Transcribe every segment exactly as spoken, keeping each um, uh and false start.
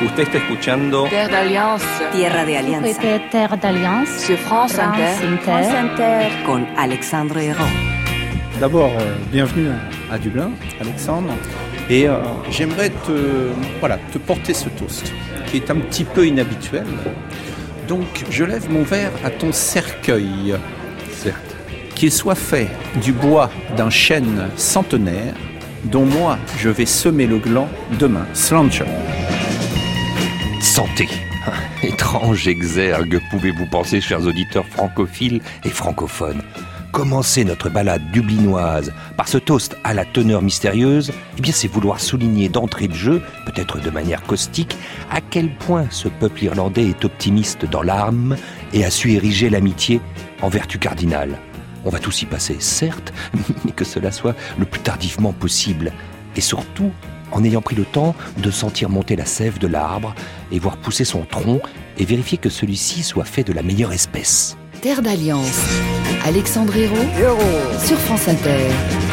Usted está escuchando Terre d'Alliance. Tierra de Alianza. Terre d'Alliance. Sur France Inter. France Inter. Con Alexandre Hérault. D'abord, euh, bienvenue à Dublin, Alexandre. Et euh, j'aimerais te, voilà, te porter ce toast, qui est un petit peu inhabituel. Donc, je lève mon verre à ton cercueil, certes, qu'il soit fait du bois d'un chêne centenaire, dont moi, je vais semer le gland demain. Slancha. Santé. Étrange exergue, pouvez-vous penser, chers auditeurs francophiles et francophones. Commencer notre balade dublinoise par ce toast à la teneur mystérieuse, eh bien c'est vouloir souligner d'entrée de jeu, peut-être de manière caustique, à quel point ce peuple irlandais est optimiste dans l'âme et a su ériger l'amitié en vertu cardinale. On va tous y passer, certes, mais que cela soit le plus tardivement possible. Et surtout, en ayant pris le temps de sentir monter la sève de l'arbre et voir pousser son tronc et vérifier que celui-ci soit fait de la meilleure espèce. Terre d'Alliance, Alexandre Hérault, sur France Inter.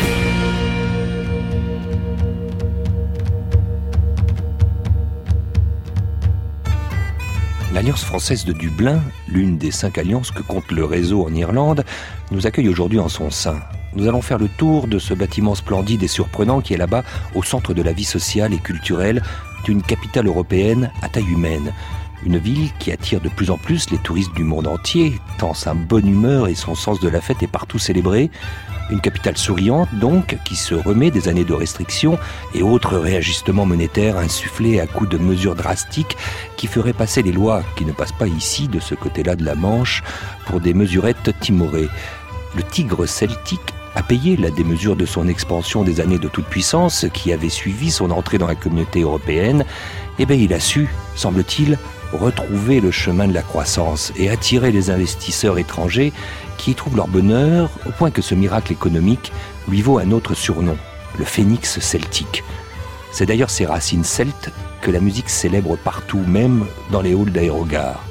L'Alliance française de Dublin, l'une des cinq alliances que compte le réseau en Irlande, nous accueille aujourd'hui en son sein. Nous allons faire le tour de ce bâtiment splendide et surprenant qui est là-bas au centre de la vie sociale et culturelle d'une capitale européenne à taille humaine. Une ville qui attire de plus en plus les touristes du monde entier, tant sa bonne humeur et son sens de la fête est partout célébré. Une capitale souriante donc, qui se remet des années de restrictions et autres réajustements monétaires insufflés à coups de mesures drastiques qui feraient passer les lois qui ne passent pas ici, de ce côté-là de la Manche, pour des mesurettes timorées. Le tigre celtique a payé la démesure de son expansion des années de toute puissance qui avait suivi son entrée dans la communauté européenne. Eh bien, il a su, semble-t-il, retrouver le chemin de la croissance et attirer les investisseurs étrangers qui y trouvent leur bonheur au point que ce miracle économique lui vaut un autre surnom, le phénix celtique. C'est d'ailleurs ces racines celtes que la musique célèbre partout, même dans les halls d'aérogares.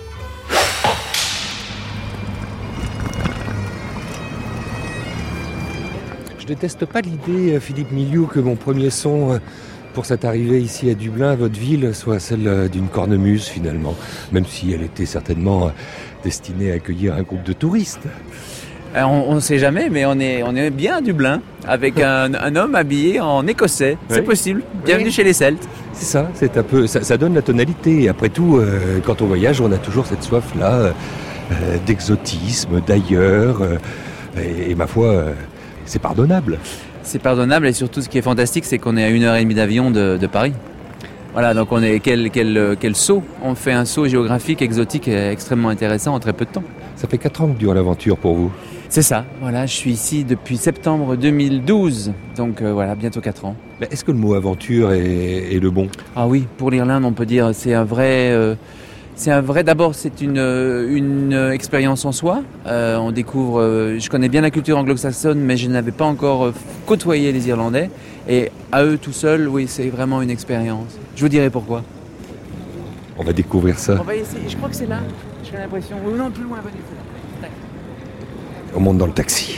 Je déteste pas l'idée, Philippe Miliou, que mon premier son pour cette arrivée ici à Dublin, votre ville, soit celle d'une cornemuse finalement, même si elle était certainement destinée à accueillir un groupe de touristes. On ne sait jamais, mais on est, on est bien à Dublin, avec un, un homme habillé en écossais. Oui. C'est possible. Bienvenue oui. Chez les Celtes. C'est ça, c'est un peu, ça, ça donne la tonalité. Et après tout, euh, quand on voyage, on a toujours cette soif-là euh, d'exotisme, d'ailleurs. Euh, et, et ma foi, euh, c'est pardonnable. C'est pardonnable et surtout ce qui est fantastique, c'est qu'on est à une heure et demie d'avion de, de Paris. Voilà, donc on est quel, quel, quel saut. On fait un saut géographique, exotique et extrêmement intéressant en très peu de temps. Ça fait quatre ans que dure l'aventure pour vous. C'est ça, voilà, je suis ici depuis septembre deux mille douze, donc euh, voilà, bientôt quatre ans. Mais est-ce que le mot aventure est, est le bon ? Ah oui, pour l'Irlande, on peut dire c'est un vrai... Euh, C'est un vrai, d'abord c'est une, une expérience en soi, euh, on découvre, euh, je connais bien la culture anglo-saxonne mais je n'avais pas encore euh, côtoyé les Irlandais et à eux tout seuls, oui c'est vraiment une expérience. Je vous dirai pourquoi. On va découvrir ça. On va essayer, je crois que c'est là, j'ai l'impression, ou non plus loin, venez, c'est là. On monte dans le taxi.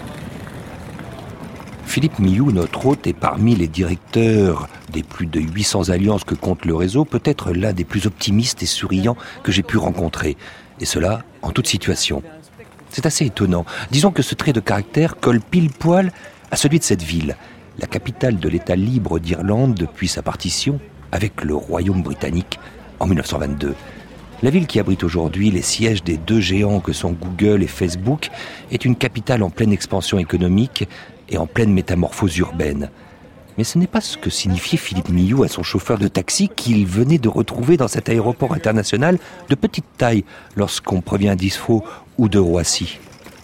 Philippe Miliou, notre hôte, est parmi les directeurs des plus de huit cents alliances que compte le réseau, peut-être l'un des plus optimistes et souriants que j'ai pu rencontrer. Et cela en toute situation. C'est assez étonnant. Disons que ce trait de caractère colle pile-poil à celui de cette ville, la capitale de l'État libre d'Irlande depuis sa partition avec le Royaume britannique en dix-neuf cent vingt-deux. La ville qui abrite aujourd'hui les sièges des deux géants que sont Google et Facebook est une capitale en pleine expansion économique et en pleine métamorphose urbaine. Mais ce n'est pas ce que signifiait Philippe Miliou à son chauffeur de taxi qu'il venait de retrouver dans cet aéroport international de petite taille lorsqu'on provient d'Isfo ou de Roissy.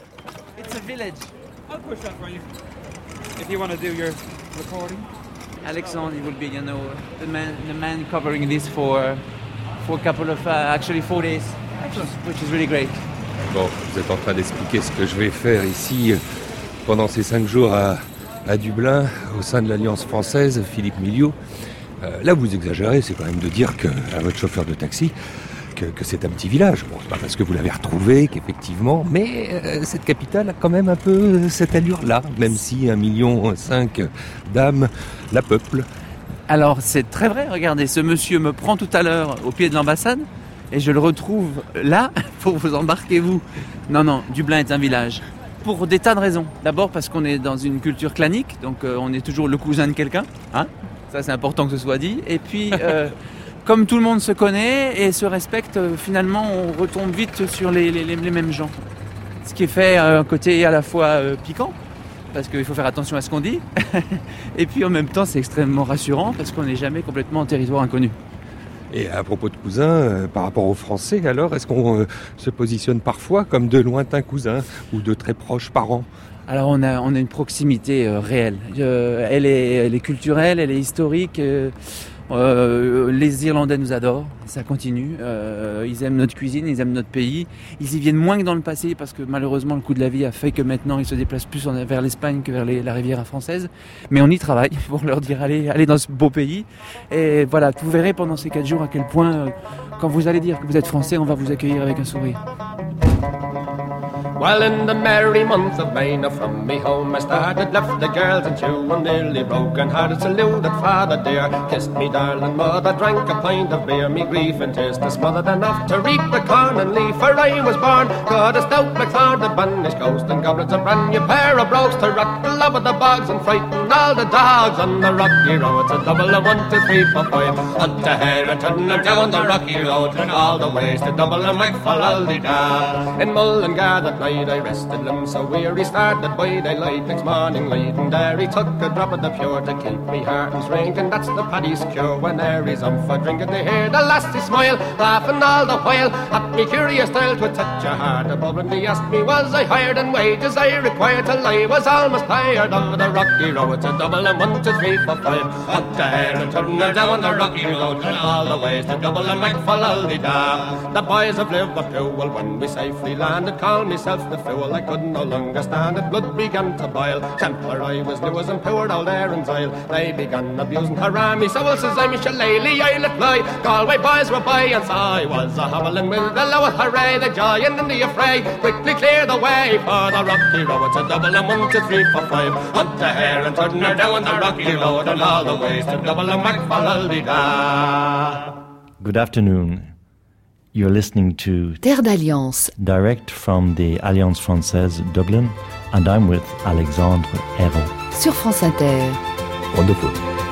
Alexandre, he will be, you know, the man, the man covering this for, for a couple of, uh, actually four days, which is really great. Bon, vous êtes en train d'expliquer ce que je vais faire ici pendant ces cinq jours à, à Dublin, au sein de l'Alliance française, Philippe Miliou. Euh, là, vous exagérez, c'est quand même de dire que, à votre chauffeur de taxi que, que c'est un petit village. Bon, c'est pas parce que vous l'avez retrouvé qu'effectivement, mais euh, cette capitale a quand même un peu cette allure-là, même si un million cinq d'âmes la peuplent. Alors c'est très vrai, regardez, ce monsieur me prend tout à l'heure au pied de l'ambassade et je le retrouve là pour vous embarquer vous. Non, non, Dublin est un village. Pour des tas de raisons. D'abord parce qu'on est dans une culture clanique, donc euh, on est toujours le cousin de quelqu'un, hein. Ça c'est important que ce soit dit. Et puis, euh, comme tout le monde se connaît et se respecte, euh, finalement on retombe vite sur les, les, les mêmes gens. Ce qui est fait un côté à la fois euh, piquant, parce qu'il faut faire attention à ce qu'on dit, et puis en même temps c'est extrêmement rassurant parce qu'on n'est jamais complètement en territoire inconnu. Et à propos de cousins, euh, par rapport aux Français, alors, est-ce qu'on euh, se positionne parfois comme de lointains cousins ou de très proches parents ? Alors on a, on a une proximité euh, réelle. Euh, elle, est, elle est culturelle, elle est historique. Euh, euh, les Irlandais nous adorent, ça continue. Euh, ils aiment notre cuisine, ils aiment notre pays. Ils y viennent moins que dans le passé parce que malheureusement le coût de la vie a fait que maintenant ils se déplacent plus en, vers l'Espagne que vers les, la Riviera française. Mais on y travaille pour leur dire allez, allez dans ce beau pays. Et voilà, vous verrez pendant ces quatre jours à quel point, euh, quand vous allez dire que vous êtes français, on va vous accueillir avec un sourire. Well, in the merry month of May, now from me home I started, left the girls and two, and nearly broken hearted, saluted father dear, kissed me darling mother, drank a pint of beer, me grief and tears to smothered enough to reap the corn and leaf, for I was born, got a stout blackthorn to banish ghost, and goblets a brand new pair of brogues to rock the love of the bogs and frighten all the dogs on the rocky road. It's a double of one, two, three, four, five, up the hill and turn them down the rocky road, and all the ways to double and make for all the da. In Mullingar that night I rested them so weary, started by daylight next morning light, and there he took a drop of the pure to keep me heart and strength, and that's the paddy's cure when there is um for drinking to hear the lassie smile, laughing all the while at me curious style to touch a heart above, and he asked me was I hired, and wages I required till I was almost tired of the rocky road. It's a double and one, two, three, four, five, up the hill and turn down the rocky road, and all the ways to double and make for Aldi-da. The boys of Liverpool, well, when we safely landed, called myself the fool, I could no longer stand it, blood began to boil, temper I was new as and poured all there in Zyle, they began abusing haram me, so well says I, me shillelagh I'll apply, Galway boys were by, and so I was a hobbling with the lower hooray, the joy and in the affray, quickly clear the way for the rocky road. It's a double and one, two, three, four, five, hunt the hare and turn her down the rocky road, and all the ways to double and make for Aldi-da. Good afternoon. You're listening to Terre d'Alliance, direct from the Alliance Française Dublin, and I'm with Alexandre Hérault. Sur France Inter. Wonderful.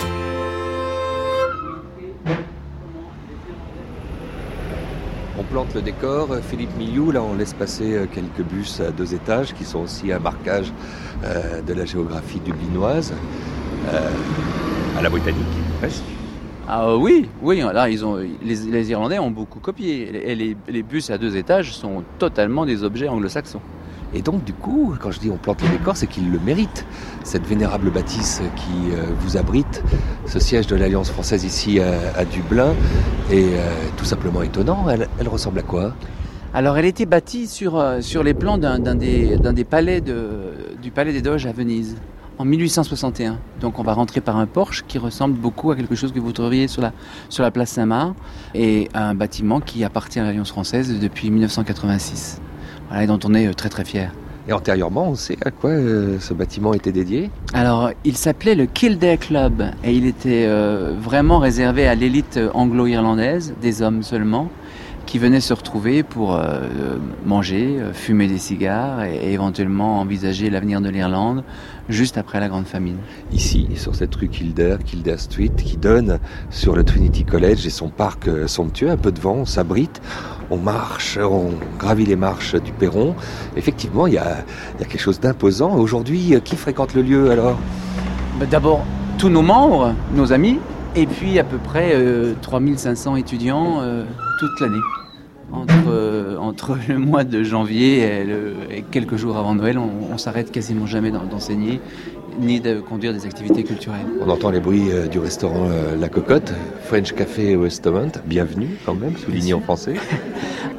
On plante le décor. Philippe Milliou, là on laisse passer quelques bus à deux étages qui sont aussi un marquage euh, de la géographie dublinoise, euh, à la britannique, presque. Ah oui, oui, là ils ont, les, les Irlandais ont beaucoup copié. Et les, les bus à deux étages sont totalement des objets anglo-saxons. Et donc du coup, quand je dis on plante le décor, c'est qu'ils le méritent. Cette vénérable bâtisse qui euh, vous abrite, ce siège de l'Alliance Française ici à, à Dublin, est euh, tout simplement étonnant. Elle, elle ressemble à quoi ? Alors elle était bâtie sur, euh, sur les plans d'un, d'un, des, d'un des palais de, du Palais des Doges à Venise. En mille huit cent soixante et un. Donc on va rentrer par un porche qui ressemble beaucoup à quelque chose que vous trouveriez sur la, sur la place Saint-Marc, et un bâtiment qui appartient à l'Alliance Française depuis mille neuf cent quatre-vingt-six. Voilà, et dont on est très très fiers. Et antérieurement, on sait à quoi euh, ce bâtiment était dédié ? Alors, il s'appelait le Kildare Club, et il était euh, vraiment réservé à l'élite anglo-irlandaise, des hommes seulement, qui venaient se retrouver pour euh, manger, fumer des cigares et, et éventuellement envisager l'avenir de l'Irlande juste après la Grande Famine. Ici, sur cette rue Kildare, Kildare Street, qui donne sur le Trinity College et son parc somptueux, un peu devant, on s'abrite, on marche, on gravit les marches du perron. Effectivement, il y a, il y a quelque chose d'imposant. Aujourd'hui, qui fréquente le lieu alors ? D'abord, tous nos membres, nos amis, et puis à peu près euh, trois mille cinq cents étudiants euh, toute l'année. Entre, euh, entre le mois de janvier et, le, et quelques jours avant Noël, on, on s'arrête quasiment jamais d'enseigner, ni de conduire des activités culturelles. On entend les bruits euh, du restaurant euh, La Cocotte, French Café Westmount. Bienvenue quand même, souligné en français.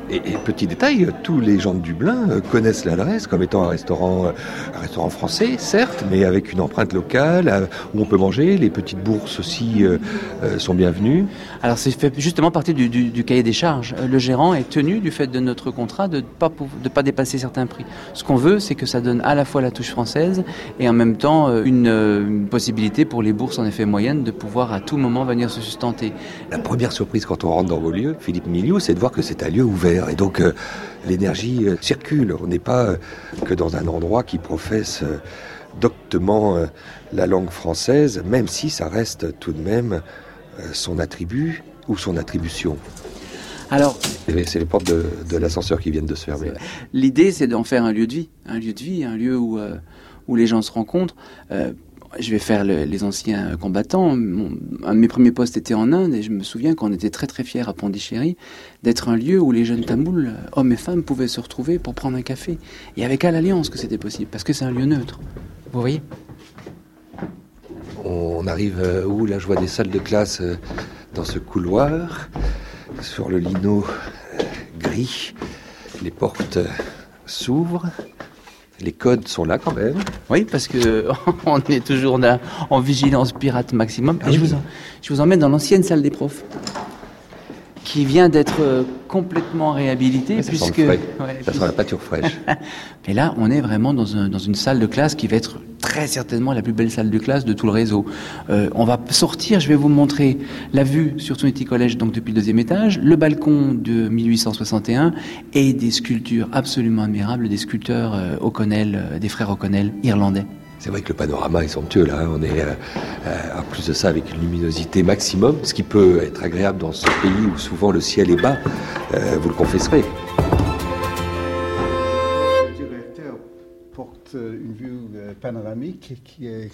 Et, et petit détail, tous les gens de Dublin euh, connaissent l'adresse comme étant un restaurant, euh, un restaurant français, certes, mais avec une empreinte locale, euh, où on peut manger. Les petites bourses aussi euh, euh, sont bienvenues. Alors c'est fait justement partie du, du, du cahier des charges. Le gérant est tenu, du fait de notre contrat, de ne pas, de pas dépasser certains prix. Ce qu'on veut, c'est que ça donne à la fois la touche française et en même temps une, une possibilité pour les bourses en effet moyennes de pouvoir à tout moment venir se sustenter. La première surprise quand on rentre dans vos lieux, Philippe Miliou, c'est de voir que c'est un lieu ouvert. Et donc, euh, l'énergie euh, circule. On n'est pas euh, que dans un endroit qui professe euh, doctement euh, la langue française, même si ça reste tout de même euh, son attribut ou son attribution. Alors, c'est les portes de, de l'ascenseur qui viennent de se fermer. L'idée, c'est d'en faire un lieu de vie. Un lieu de vie, un lieu où, euh, où les gens se rencontrent. Euh, Je vais faire le, les anciens combattants. Mon, un de mes premiers postes était en Inde et je me souviens qu'on était très très fiers à Pondichéry d'être un lieu où les jeunes Tamouls, hommes et femmes, pouvaient se retrouver pour prendre un café. Il n'y avait qu'à l'Alliance que c'était possible, parce que c'est un lieu neutre. Vous voyez ? On arrive euh, où ? Là, je vois des salles de classe euh, dans ce couloir, sur le lino euh, gris. Les portes euh, s'ouvrent. Les codes sont là quand même. Oui, parce que on est toujours là, en vigilance pirate maximum. Ah et oui. je, vous en, je vous emmène dans l'ancienne salle des profs, qui vient d'être complètement réhabilitée. Ouais, ça puisque sent le frais. ouais, Ça sent la pâture fraîche. Mais là, on est vraiment dans, un, dans une salle de classe qui va être très certainement la plus belle salle de classe de tout le réseau. Euh, on va sortir, je vais vous montrer la vue sur Trinity College, donc depuis le deuxième étage, le balcon de mille huit cent soixante et un et des sculptures absolument admirables des sculpteurs euh, O'Connell, euh, des frères O'Connell, irlandais. C'est vrai que le panorama est somptueux là, hein. On est euh, euh, en plus de ça avec une luminosité maximum, ce qui peut être agréable dans ce pays où souvent le ciel est bas, euh, vous le confesserez. Le directeur porte une vue panoramique qui est,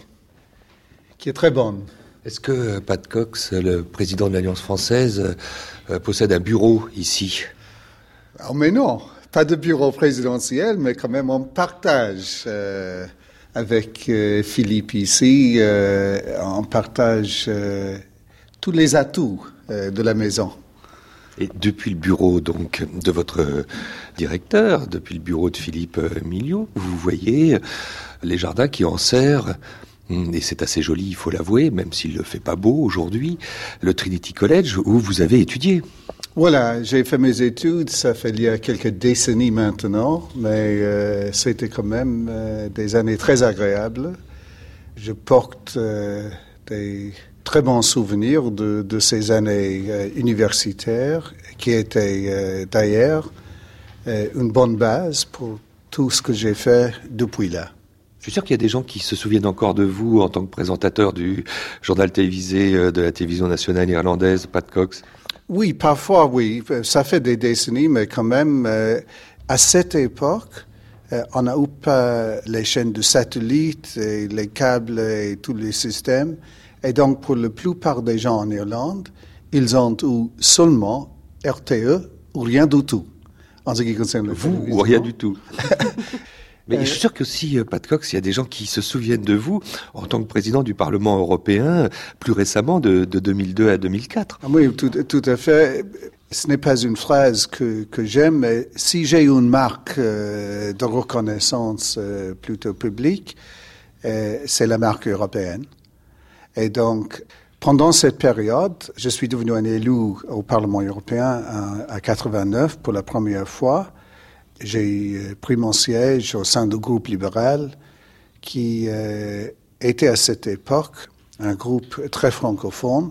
qui est très bonne. Est-ce que Pat Cox, le président de l'Alliance française, euh, possède un bureau ici ? Oh, mais non, pas de bureau présidentiel, mais quand même on partage euh, avec euh, Philippe ici, euh, on partage euh, tous les atouts euh, de la maison. Et depuis le bureau donc de votre directeur, depuis le bureau de Philippe Miliou, vous voyez les jardins qui enserrent, et c'est assez joli, il faut l'avouer, même s'il ne fait pas beau aujourd'hui, le Trinity College où vous avez étudié. Voilà, j'ai fait mes études, ça fait il y a quelques décennies maintenant, mais euh, c'était quand même euh, des années très agréables. Je porte euh, des très bons souvenirs de, de ces années euh, universitaires, qui étaient euh, d'ailleurs euh, une bonne base pour tout ce que j'ai fait depuis là. Je suis sûr qu'il y a des gens qui se souviennent encore de vous en tant que présentateur du journal télévisé de la télévision nationale irlandaise, Pat Cox. Oui, parfois, oui. Ça fait des décennies, mais quand même, euh, à cette époque, euh, on n'a eu pas les chaînes de satellites, et les câbles et tous les systèmes. Et donc, pour la plupart des gens en Irlande, ils ont eu seulement R T E ou rien du tout, en ce qui concerne le Vous ou rien du tout. Mais je suis sûr que si, Pat Cox, il y a des gens qui se souviennent de vous en tant que président du Parlement européen, plus récemment, de, de deux mille deux à deux mille quatre. Ah oui, tout, tout à fait. Ce n'est pas une phrase que, que j'aime, mais si j'ai une marque euh, de reconnaissance euh, plutôt publique, euh, c'est la marque européenne. Et donc, pendant cette période, je suis devenu un élu au Parlement européen à, à quatre-vingt-neuf pour la première fois. J'ai pris mon siège au sein du groupe libéral qui euh, était à cette époque un groupe très francophone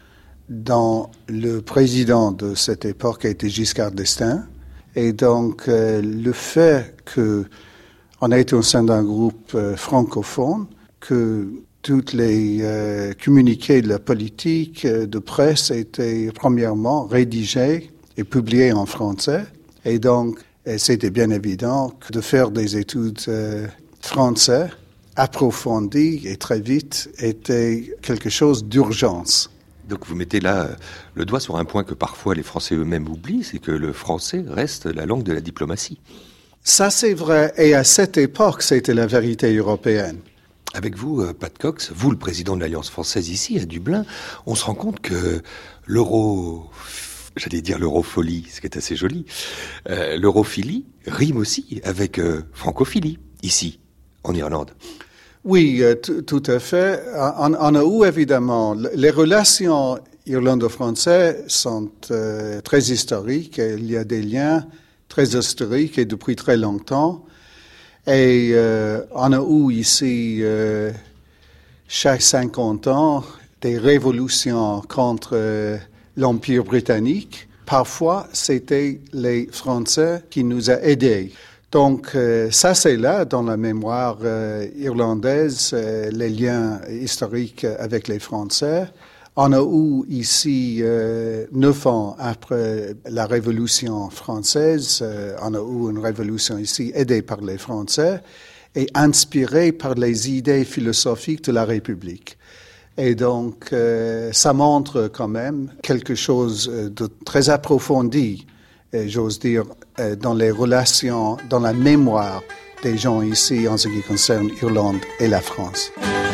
dont le président de cette époque était Giscard d'Estaing. Et donc, euh, le fait qu'on a été au sein d'un groupe euh, francophone, que toutes les euh, communiqués de la politique, euh, de presse étaient premièrement rédigés et publiés en français. Et donc, et c'était bien évident que de faire des études euh, français approfondies et très vite était quelque chose d'urgence. Donc vous mettez là le doigt sur un point que parfois les Français eux-mêmes oublient, c'est que le français reste la langue de la diplomatie. Ça c'est vrai, et à cette époque c'était la vérité européenne. Avec vous, Pat Cox, vous le président de l'Alliance française ici à Dublin, on se rend compte que l'euro j'allais dire l'europholie, ce qui est assez joli. Euh, l'europhilie rime aussi avec euh, francophilie, ici, en Irlande. Oui, euh, t- tout à fait. En, en a où, évidemment, les relations irlando-françaises sont euh, très historiques. Il y a des liens très historiques et depuis très longtemps. Et euh, en a où, ici, euh, chaque cinquante ans, des révolutions contre euh, l'Empire britannique. Parfois, c'était les Français qui nous ont aidés. Donc, euh, ça, c'est là, dans la mémoire euh, irlandaise, euh, les liens historiques avec les Français. On a eu ici, euh, neuf ans après la Révolution française, euh, on a eu une révolution ici aidée par les Français et inspirée par les idées philosophiques de la République. Et donc, euh, ça montre quand même quelque chose de très approfondi, et j'ose dire, euh, dans les relations, dans la mémoire des gens ici en ce qui concerne l'Irlande et la France.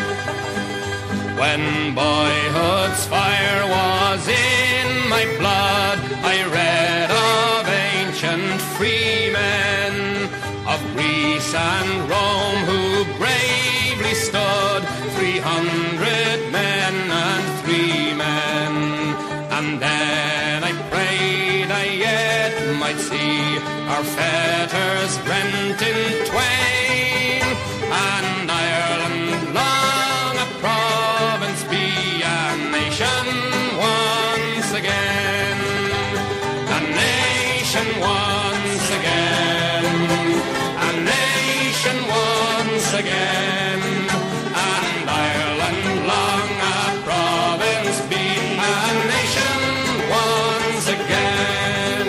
When boyhood's fire was in my blood, I read of ancient freemen of Greece and Rome who bravely stood, three hundred men and three men. And then I prayed I yet might see our fetters rent in twain, and Ireland long a province be, a nation once again, a nation once again, a nation once again, and Ireland long a province be, a nation once again.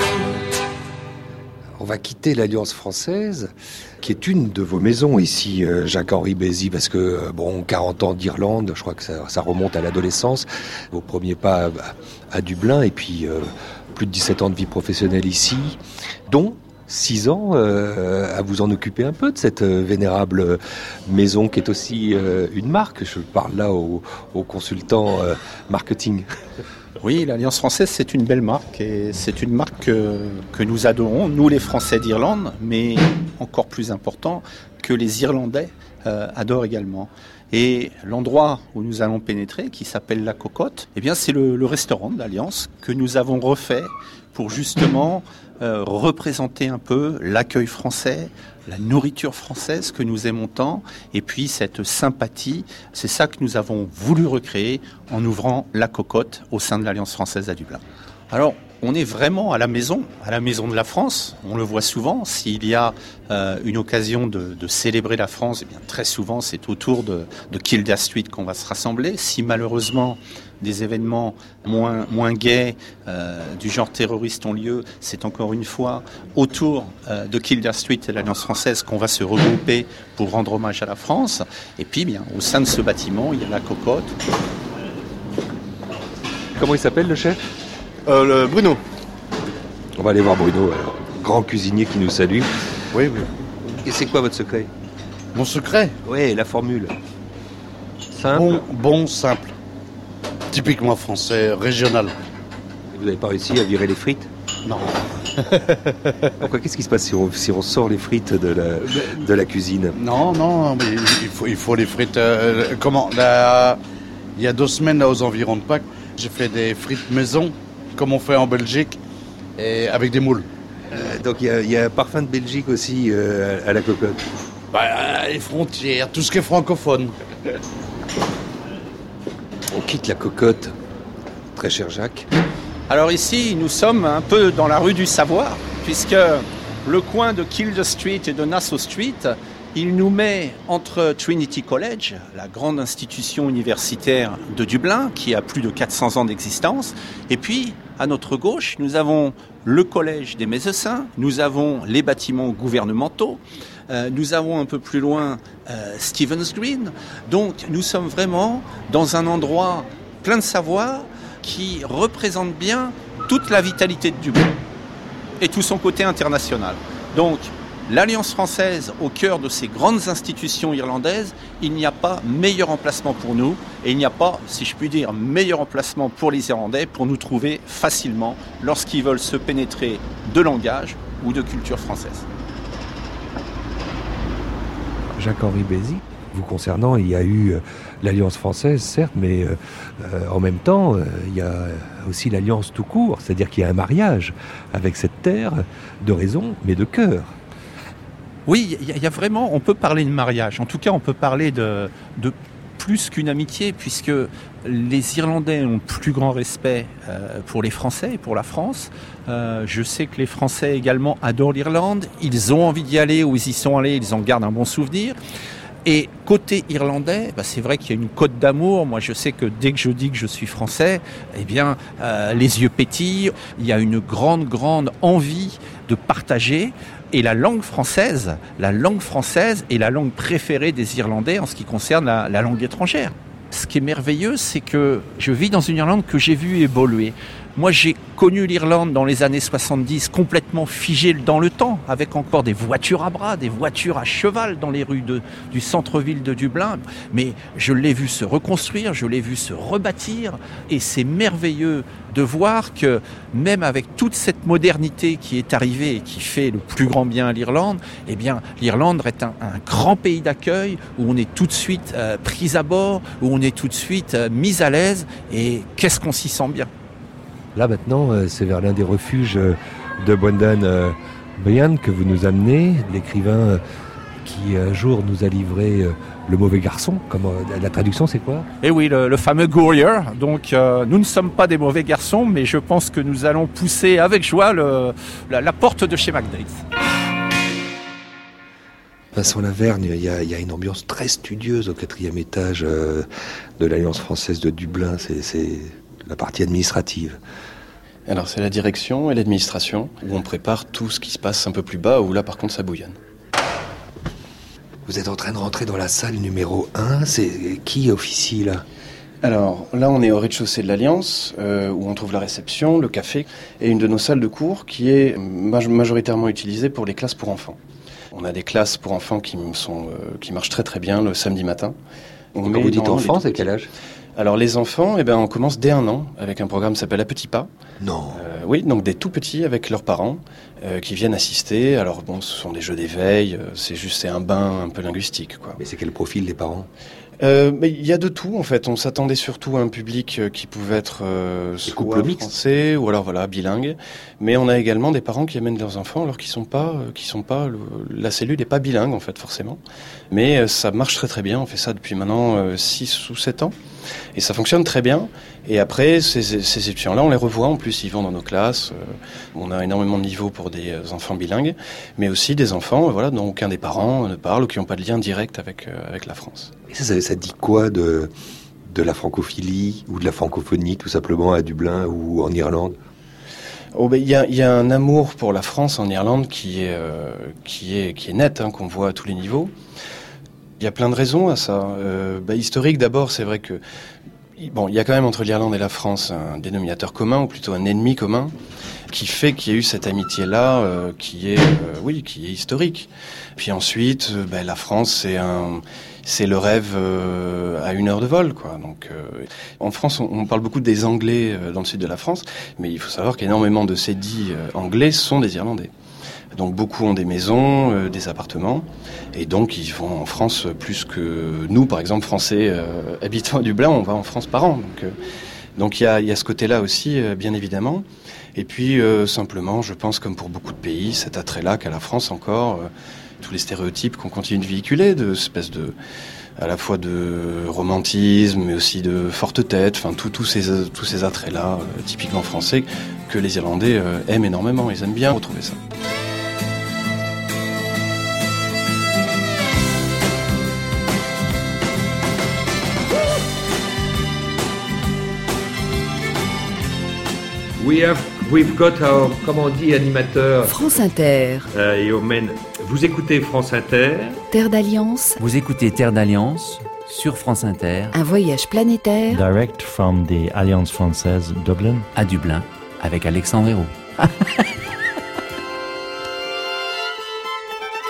On va quitter l'Alliance française, qui est une de vos maisons ici, Jacques-Henri Bézy, parce que, bon, quarante ans d'Irlande, je crois que ça, ça remonte à l'adolescence, vos premiers pas à, à Dublin, et puis euh, plus de dix-sept ans de vie professionnelle ici, dont six ans euh, à vous en occuper un peu de cette euh, vénérable maison qui est aussi euh, une marque. Je parle là aux au consultants euh, marketing. Oui, l'Alliance française, c'est une belle marque et c'est une marque que, que nous adorons, nous les Français d'Irlande, mais encore plus important, que les Irlandais euh, adorent également. Et l'endroit où nous allons pénétrer, qui s'appelle La Cocotte, eh bien, c'est le, le restaurant de l'Alliance que nous avons refait pour justement euh, représenter un peu l'accueil français, la nourriture française que nous aimons tant, et puis cette sympathie. C'est ça que nous avons voulu recréer en ouvrant La Cocotte au sein de l'Alliance française à Dublin. Alors, on est vraiment à la maison, à la maison de la France. On le voit souvent. S'il y a euh, une occasion de, de célébrer la France, eh bien, très souvent, c'est autour de, de Kildare Street qu'on va se rassembler. Si malheureusement, des événements moins, moins gais, euh, du genre terroriste ont lieu, c'est encore une fois autour euh, de Kildare Street et l'Alliance française qu'on va se regrouper pour rendre hommage à la France. Et puis, bien, au sein de ce bâtiment, il y a La Cocotte. Comment il s'appelle, le chef ? Euh, le Bruno. On va aller voir Bruno, alors, grand cuisinier qui nous salue. Oui, oui. Et c'est quoi votre secret ? Mon secret ? Oui, la formule. Simple. Bon, bon, simple. Typiquement français, régional. Et vous n'avez pas réussi à virer les frites ? Non. Pourquoi ? Qu'est-ce qui se passe si on, si on sort les frites de la, de la cuisine ? Non, non, mais il faut, il faut les frites... Euh, comment là, il y a deux semaines, là, aux environs de Pâques, j'ai fait des frites maison, comme on fait en Belgique, et avec des moules. Euh, donc il y, y a un parfum de Belgique aussi euh, à La Cocotte. Bah, les frontières, tout ce qui est francophone. On quitte La Cocotte, très cher Jacques. Alors ici, nous sommes un peu dans la rue du Savoir, puisque le coin de Kildare Street et de Nassau Street, il nous met entre Trinity College, la grande institution universitaire de Dublin, qui a plus de quatre cents ans d'existence, et puis à notre gauche, nous avons le collège des Médecins, nous avons les bâtiments gouvernementaux, euh, nous avons un peu plus loin euh, Stephen's Green. Donc nous sommes vraiment dans un endroit plein de savoir qui représente bien toute la vitalité de Dublin et tout son côté international. Donc l'Alliance française au cœur de ces grandes institutions irlandaises, il n'y a pas meilleur emplacement pour nous et il n'y a pas, si je puis dire, meilleur emplacement pour les Irlandais pour nous trouver facilement lorsqu'ils veulent se pénétrer de langage ou de culture française. Jacques-Henri Bézy, vous concernant, il y a eu l'Alliance française, certes, mais euh, euh, en même temps, euh, il y a aussi l'Alliance tout court, c'est-à-dire qu'il y a un mariage avec cette terre de raison, mais de cœur. Oui, il y, y a vraiment, on peut parler de mariage. En tout cas, on peut parler de, de plus qu'une amitié, puisque les Irlandais ont le plus grand respect euh, pour les Français et pour la France. Euh, je sais que les Français également adorent l'Irlande. Ils ont envie d'y aller, ou ils y sont allés, ils en gardent un bon souvenir. Et côté irlandais, bah c'est vrai qu'il y a une cote d'amour. Moi, je sais que dès que je dis que je suis français, eh bien, euh, les yeux pétillent. Il y a une grande, grande envie de partager. Et la langue française, la langue française est la langue préférée des Irlandais en ce qui concerne la, la langue étrangère. Ce qui est merveilleux, c'est que je vis dans une Irlande que j'ai vue évoluer. Moi, j'ai connu l'Irlande dans les années soixante-dix complètement figée dans le temps, avec encore des voitures à bras, des voitures à cheval dans les rues de, du centre-ville de Dublin. Mais je l'ai vu se reconstruire, je l'ai vu se rebâtir, et c'est merveilleux de voir que même avec toute cette modernité qui est arrivée et qui fait le plus grand bien à l'Irlande, eh bien, l'Irlande est un, un grand pays d'accueil où on est tout de suite euh, pris à bord, où on est tout de suite euh, mis à l'aise, et qu'est-ce qu'on s'y sent bien. Là maintenant, c'est vers l'un des refuges de Brendan Bryan que vous nous amenez, l'écrivain qui un jour nous a livré Le Mauvais Garçon. Comment, la traduction, c'est quoi ? Eh oui, le, le fameux Gourier. Donc euh, nous ne sommes pas des mauvais garçons, mais je pense que nous allons pousser avec joie le, la, la porte de chez McDade's. Vincent Lavergne, il y, a, il y a une ambiance très studieuse au quatrième étage euh, de l'Alliance française de Dublin. C'est... c'est... la partie administrative. Alors c'est la direction et l'administration où on prépare tout ce qui se passe un peu plus bas, où là par contre ça bouillonne. Vous êtes en train de rentrer dans la salle numéro un, c'est qui officie là ? Alors là on est au rez-de-chaussée de l'Alliance, euh, où on trouve la réception, le café et une de nos salles de cours qui est maj- majoritairement utilisée pour les classes pour enfants. On a des classes pour enfants qui, sont, euh, qui marchent très très bien le samedi matin. On Quand vous dites enfants, c'est quel âge ? Alors les enfants, eh ben, on commence dès un an avec un programme qui s'appelle À Petits Pas. Non. Euh, oui, donc des tout petits avec leurs parents euh, qui viennent assister. Alors bon, ce sont des jeux d'éveil, euh, c'est juste c'est un bain un peu linguistique, quoi. Mais c'est quel profil des parents ? Euh, mais il y a de tout en fait. On s'attendait surtout à un public qui pouvait être euh, soit français ou alors voilà bilingue. Mais on a également des parents qui amènent leurs enfants alors qu'ils sont pas, euh, qui sont pas. Le, la cellule n'est pas bilingue en fait forcément. Mais euh, ça marche très très bien. On fait ça depuis maintenant euh, six ou sept ans et ça fonctionne très bien. Et après ces, ces étudiants-là, on les revoit en plus. Ils vont dans nos classes. Euh, on a énormément de niveaux pour des euh, enfants bilingues, mais aussi des enfants, euh, voilà, dont aucun des parents ne parle ou qui n'ont pas de lien direct avec euh, avec la France. Et ça, ça, ça dit quoi de, de la francophilie ou de la francophonie tout simplement à Dublin ou en Irlande ? Oh ben il y a, y a un amour pour la France en Irlande qui est euh, qui est qui est net, hein, qu'on voit à tous les niveaux. Il y a plein de raisons à ça. Euh, bah, historique d'abord, c'est vrai que bon, il y a quand même entre l'Irlande et la France un dénominateur commun ou plutôt un ennemi commun qui fait qu'il y a eu cette amitié-là euh, qui est euh, oui qui est historique. Puis ensuite, euh, bah, la France c'est un c'est le rêve euh, à une heure de vol, quoi. Donc, euh, en France, on, on parle beaucoup des Anglais euh, dans le sud de la France, mais il faut savoir qu'énormément de ces dits euh, Anglais sont des Irlandais. Donc, beaucoup ont des maisons, euh, des appartements, et donc ils vont en France plus que nous, par exemple, Français euh, habitant à Dublin, on va en France par an. Donc, euh, donc il y a, y a ce côté-là aussi, euh, bien évidemment. Et puis, euh, simplement, je pense, comme pour beaucoup de pays, cet attrait-là qu'a la France encore. Euh, tous les stéréotypes qu'on continue de véhiculer, de espèce de, à la fois de romantisme, mais aussi de forte tête, enfin tous tous ces tous ces attraits-là, euh, typiquement français, que les Irlandais euh, aiment énormément. Ils aiment bien retrouver ça. We have, we've got our, comment on dit, animateur. France Inter. Euh, et Omen. Vous écoutez France Inter. Terre d'Alliance. Vous écoutez Terre d'Alliance sur France Inter. Un voyage planétaire. Direct from the Alliance française Dublin. À Dublin, avec Alexandre Hérault.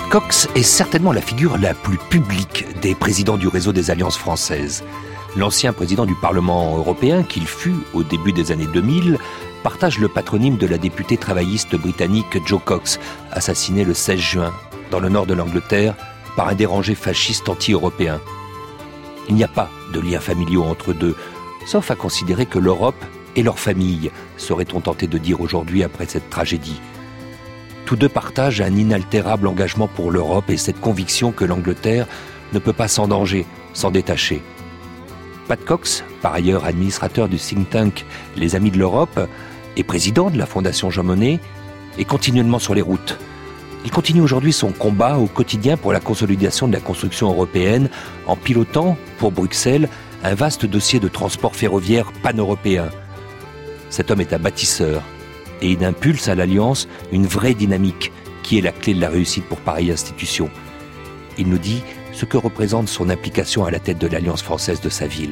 Cox est certainement la figure la plus publique des présidents du réseau des alliances françaises. L'ancien président du Parlement européen qu'il fut au début des années deux mille partage le patronyme de la députée travailliste britannique Jo Cox, assassinée le seize juin dans le nord de l'Angleterre par un dérangé fasciste anti-européen. Il n'y a pas de liens familiaux entre deux, sauf à considérer que l'Europe et leur famille, serait-on tenté de dire aujourd'hui après cette tragédie. Tous deux partagent un inaltérable engagement pour l'Europe et cette conviction que l'Angleterre ne peut pas s'endanger, s'en détacher. Pat Cox, par ailleurs administrateur du think tank Les Amis de l'Europe et président de la Fondation Jean Monnet, est continuellement sur les routes. Il continue aujourd'hui son combat au quotidien pour la consolidation de la construction européenne en pilotant, pour Bruxelles, un vaste dossier de transport ferroviaire pan-européen. Cet homme est un bâtisseur et il impulse à l'Alliance une vraie dynamique qui est la clé de la réussite pour pareille institution. Il nous dit ce que représente son implication à la tête de l'Alliance française de sa ville.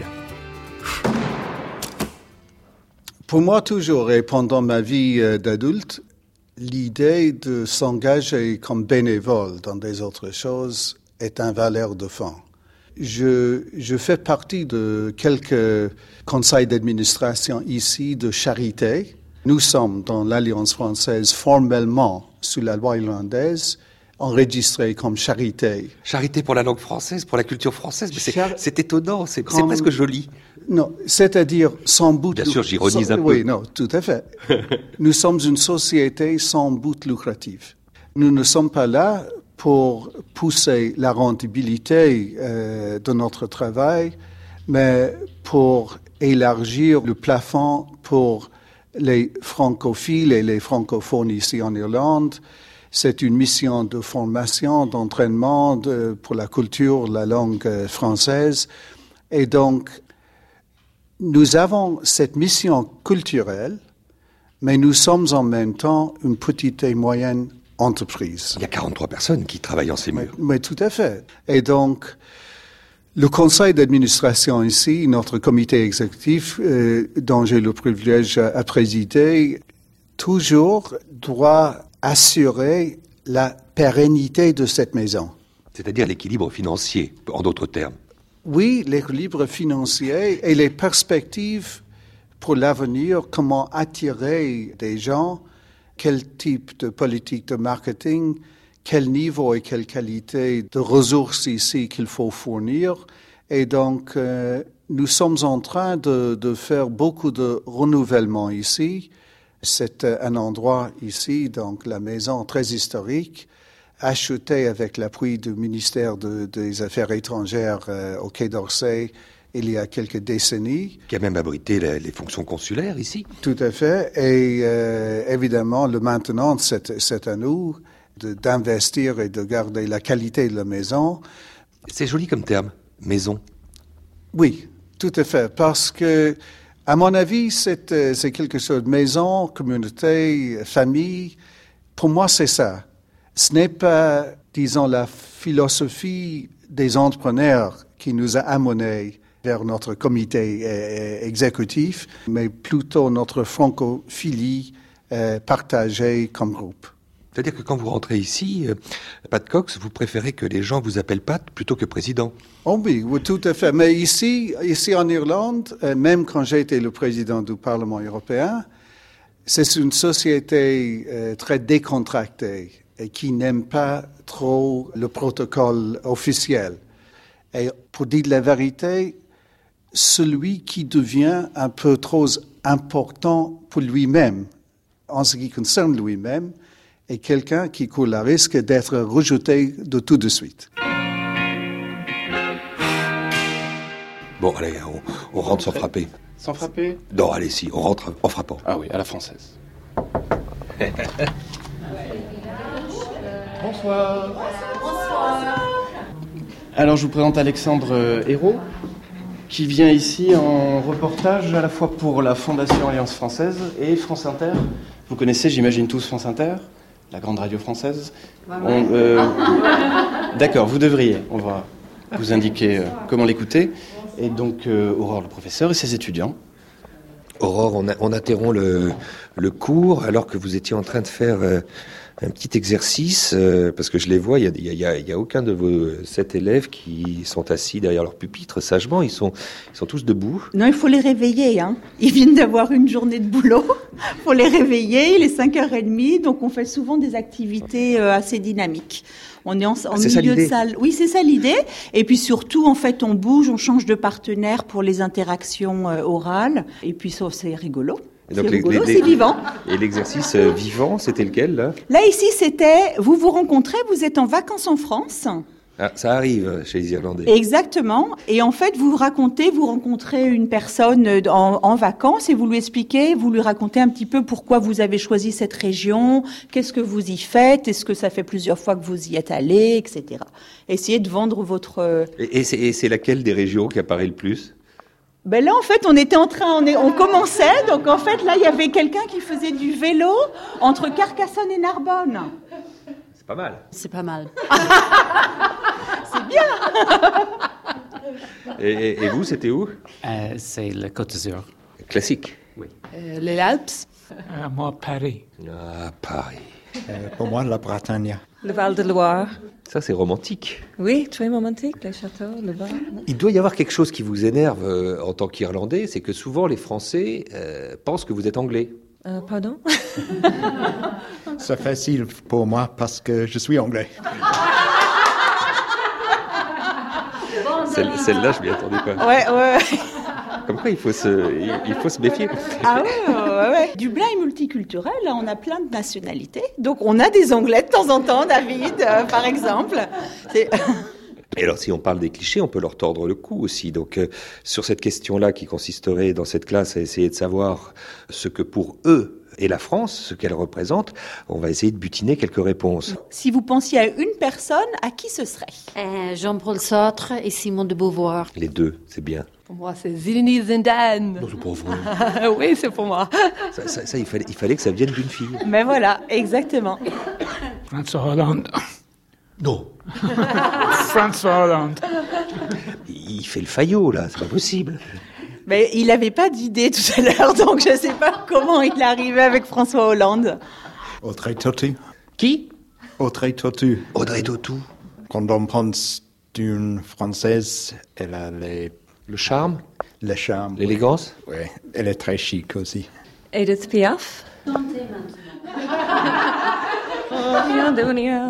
Pour moi, toujours, et pendant ma vie d'adulte, l'idée de s'engager comme bénévole dans des autres choses est un valeur de fond. Je, je fais partie de quelques conseils d'administration ici de charité. Nous sommes dans l'Alliance française formellement, sous la loi irlandaise, enregistrés comme charité. Charité pour la langue française, pour la culture française, mais c'est, Char... c'est étonnant, c'est, comme... c'est presque joli. Non, c'est-à-dire sans but... Bien sûr, j'ironise sans... un peu. Oui, non, tout à fait. Nous sommes une société sans but lucratif. Nous ne sommes pas là pour pousser la rentabilité euh, de notre travail, mais pour élargir le plafond pour les francophiles et les francophones ici en Irlande. C'est une mission de formation, d'entraînement de, pour la culture, la langue euh, française. Et donc, nous avons cette mission culturelle, mais nous sommes en même temps une petite et moyenne entreprise. Il y a quarante-trois personnes qui travaillent en ces murs. Mais, mais tout à fait. Et donc, le conseil d'administration ici, notre comité exécutif, euh, dont j'ai le privilège à présider, toujours doit assurer la pérennité de cette maison. C'est-à-dire l'équilibre financier, en d'autres termes. Oui, l'équilibre financier et les perspectives pour l'avenir, comment attirer des gens, quel type de politique de marketing, quel niveau et quelle qualité de ressources ici qu'il faut fournir. Et donc, euh, nous sommes en train de, de faire beaucoup de renouvellement ici. C'est un endroit ici, donc la maison très historique, achetée avec l'appui du ministère de, des Affaires étrangères euh, au Quai d'Orsay il y a quelques décennies. Qui a même abrité les, les fonctions consulaires ici. Tout à fait. Et euh, évidemment, le maintenant, c'est, c'est à nous de, d'investir et de garder la qualité de la maison. C'est joli comme terme, maison. Oui, tout à fait. Parce que, à mon avis, c'est, c'est quelque chose de maison, communauté, famille. Pour moi, c'est ça. Ce n'est pas, disons, la philosophie des entrepreneurs qui nous a amenés vers notre comité euh, exécutif, mais plutôt notre francophilie euh, partagée comme groupe. C'est-à-dire que quand vous rentrez ici, euh, Pat Cox, vous préférez que les gens vous appellent Pat plutôt que président? Oh oui, oui, tout à fait. Mais ici, ici en Irlande, euh, même quand j'ai été le président du Parlement européen, c'est une société euh, très décontractée et qui n'aime pas trop le protocole officiel. Et pour dire la vérité, celui qui devient un peu trop important pour lui-même, en ce qui concerne lui-même, est quelqu'un qui court le risque d'être rejeté de tout de suite. Bon, allez, on, on rentre sans frapper. Sans frapper? Non, allez, si, on rentre en frappant. Ah oui, à la française. Bonsoir. Bonsoir. Alors, je vous présente Alexandre Hérault, qui vient ici en reportage à la fois pour la Fondation Alliance Française et France Inter. Vous connaissez, j'imagine, tous France Inter, la grande radio française. On, euh, d'accord, vous devriez. On va vous indiquer euh, comment l'écouter. Et donc, euh, Aurore, le professeur, et ses étudiants. Aurore, on, a, on interrompt le, le cours alors que vous étiez en train de faire euh, un petit exercice, euh, parce que je les vois, il y a, y, a, y a aucun de vos sept élèves qui sont assis derrière leur pupitre sagement, ils sont, ils sont tous debout. Non, il faut les réveiller. Hein. Ils viennent d'avoir une journée de boulot, il faut les réveiller, il est cinq heures trente, donc on fait souvent des activités euh, assez dynamiques. On est en, en ah, c'est milieu de salle. Oui, c'est ça l'idée. Et puis surtout, en fait, on bouge, on change de partenaire pour les interactions euh, orales. Et puis ça, c'est rigolo. Et donc c'est les, rigolo, les, c'est vivant. Et l'exercice euh, vivant, c'était lequel, là? Là, ici, c'était, vous vous rencontrez, vous êtes en vacances en France. Ah, ça arrive chez les Irlandais. Exactement. Et en fait, vous racontez, vous rencontrez une personne en, en vacances et vous lui expliquez, vous lui racontez un petit peu pourquoi vous avez choisi cette région, qu'est-ce que vous y faites, est-ce que ça fait plusieurs fois que vous y êtes allé, et cetera. Essayez de vendre votre... Et, et, c'est, et c'est laquelle des régions qui apparaît le plus? Ben là, en fait, on était en train, on, est, on commençait, donc en fait, là, il y avait quelqu'un qui faisait du vélo entre Carcassonne et Narbonne. C'est pas mal. C'est pas mal. C'est bien. et, et, et vous, c'était où? euh, C'est la Côte d'Azur. Classique. Oui. Euh, les Alpes. Euh, moi, Paris. Ah, Paris. Euh, pour moi, la Bretagne. Le Val-de-Loire. Ça, c'est romantique. Oui, très romantique, les châteaux, le Val. Il doit y avoir quelque chose qui vous énerve euh, en tant qu'Irlandais, c'est que souvent les Français euh, pensent que vous êtes anglais. Euh, pardon? C'est facile pour moi parce que je suis anglais. Celle, celle-là, je m'y attendais pas. Ouais, ouais. Comme quoi, il faut se, il, il faut se méfier. Ah ouais, ouais, ouais. Dublin est multiculturel, là, on a plein de nationalités. Donc, on a des Anglais de temps en temps, David, euh, par exemple. C'est... Et alors, si on parle des clichés, on peut leur tordre le cou aussi. Donc, euh, sur cette question-là qui consisterait dans cette classe à essayer de savoir ce que pour eux est la France, ce qu'elle représente, on va essayer de butiner quelques réponses. Si vous pensiez à une personne, à qui ce serait? euh, Jean-Paul Sartre et Simone de Beauvoir. Les deux, c'est bien. Pour moi, c'est Zinedine Zidane. Non, c'est pas vrai. Oui, c'est pour moi. Ça, ça, ça il, fallait, il fallait que ça vienne d'une fille. Mais voilà, exactement. François Hollande. Non. François Hollande. Il fait le faillot, là, c'est pas possible. Mais il n'avait pas d'idée tout à l'heure, donc je ne sais pas comment il est arrivé avec François Hollande. Audrey Tautou. Qui? Audrey Tautou. Audrey Tautou. Quand on pense d'une Française, elle a les... Le charme? Le charme. L'élégance? Oui, ouais. Elle est très chic aussi. Edith Piaf. Chantez maintenant. Rien de rien.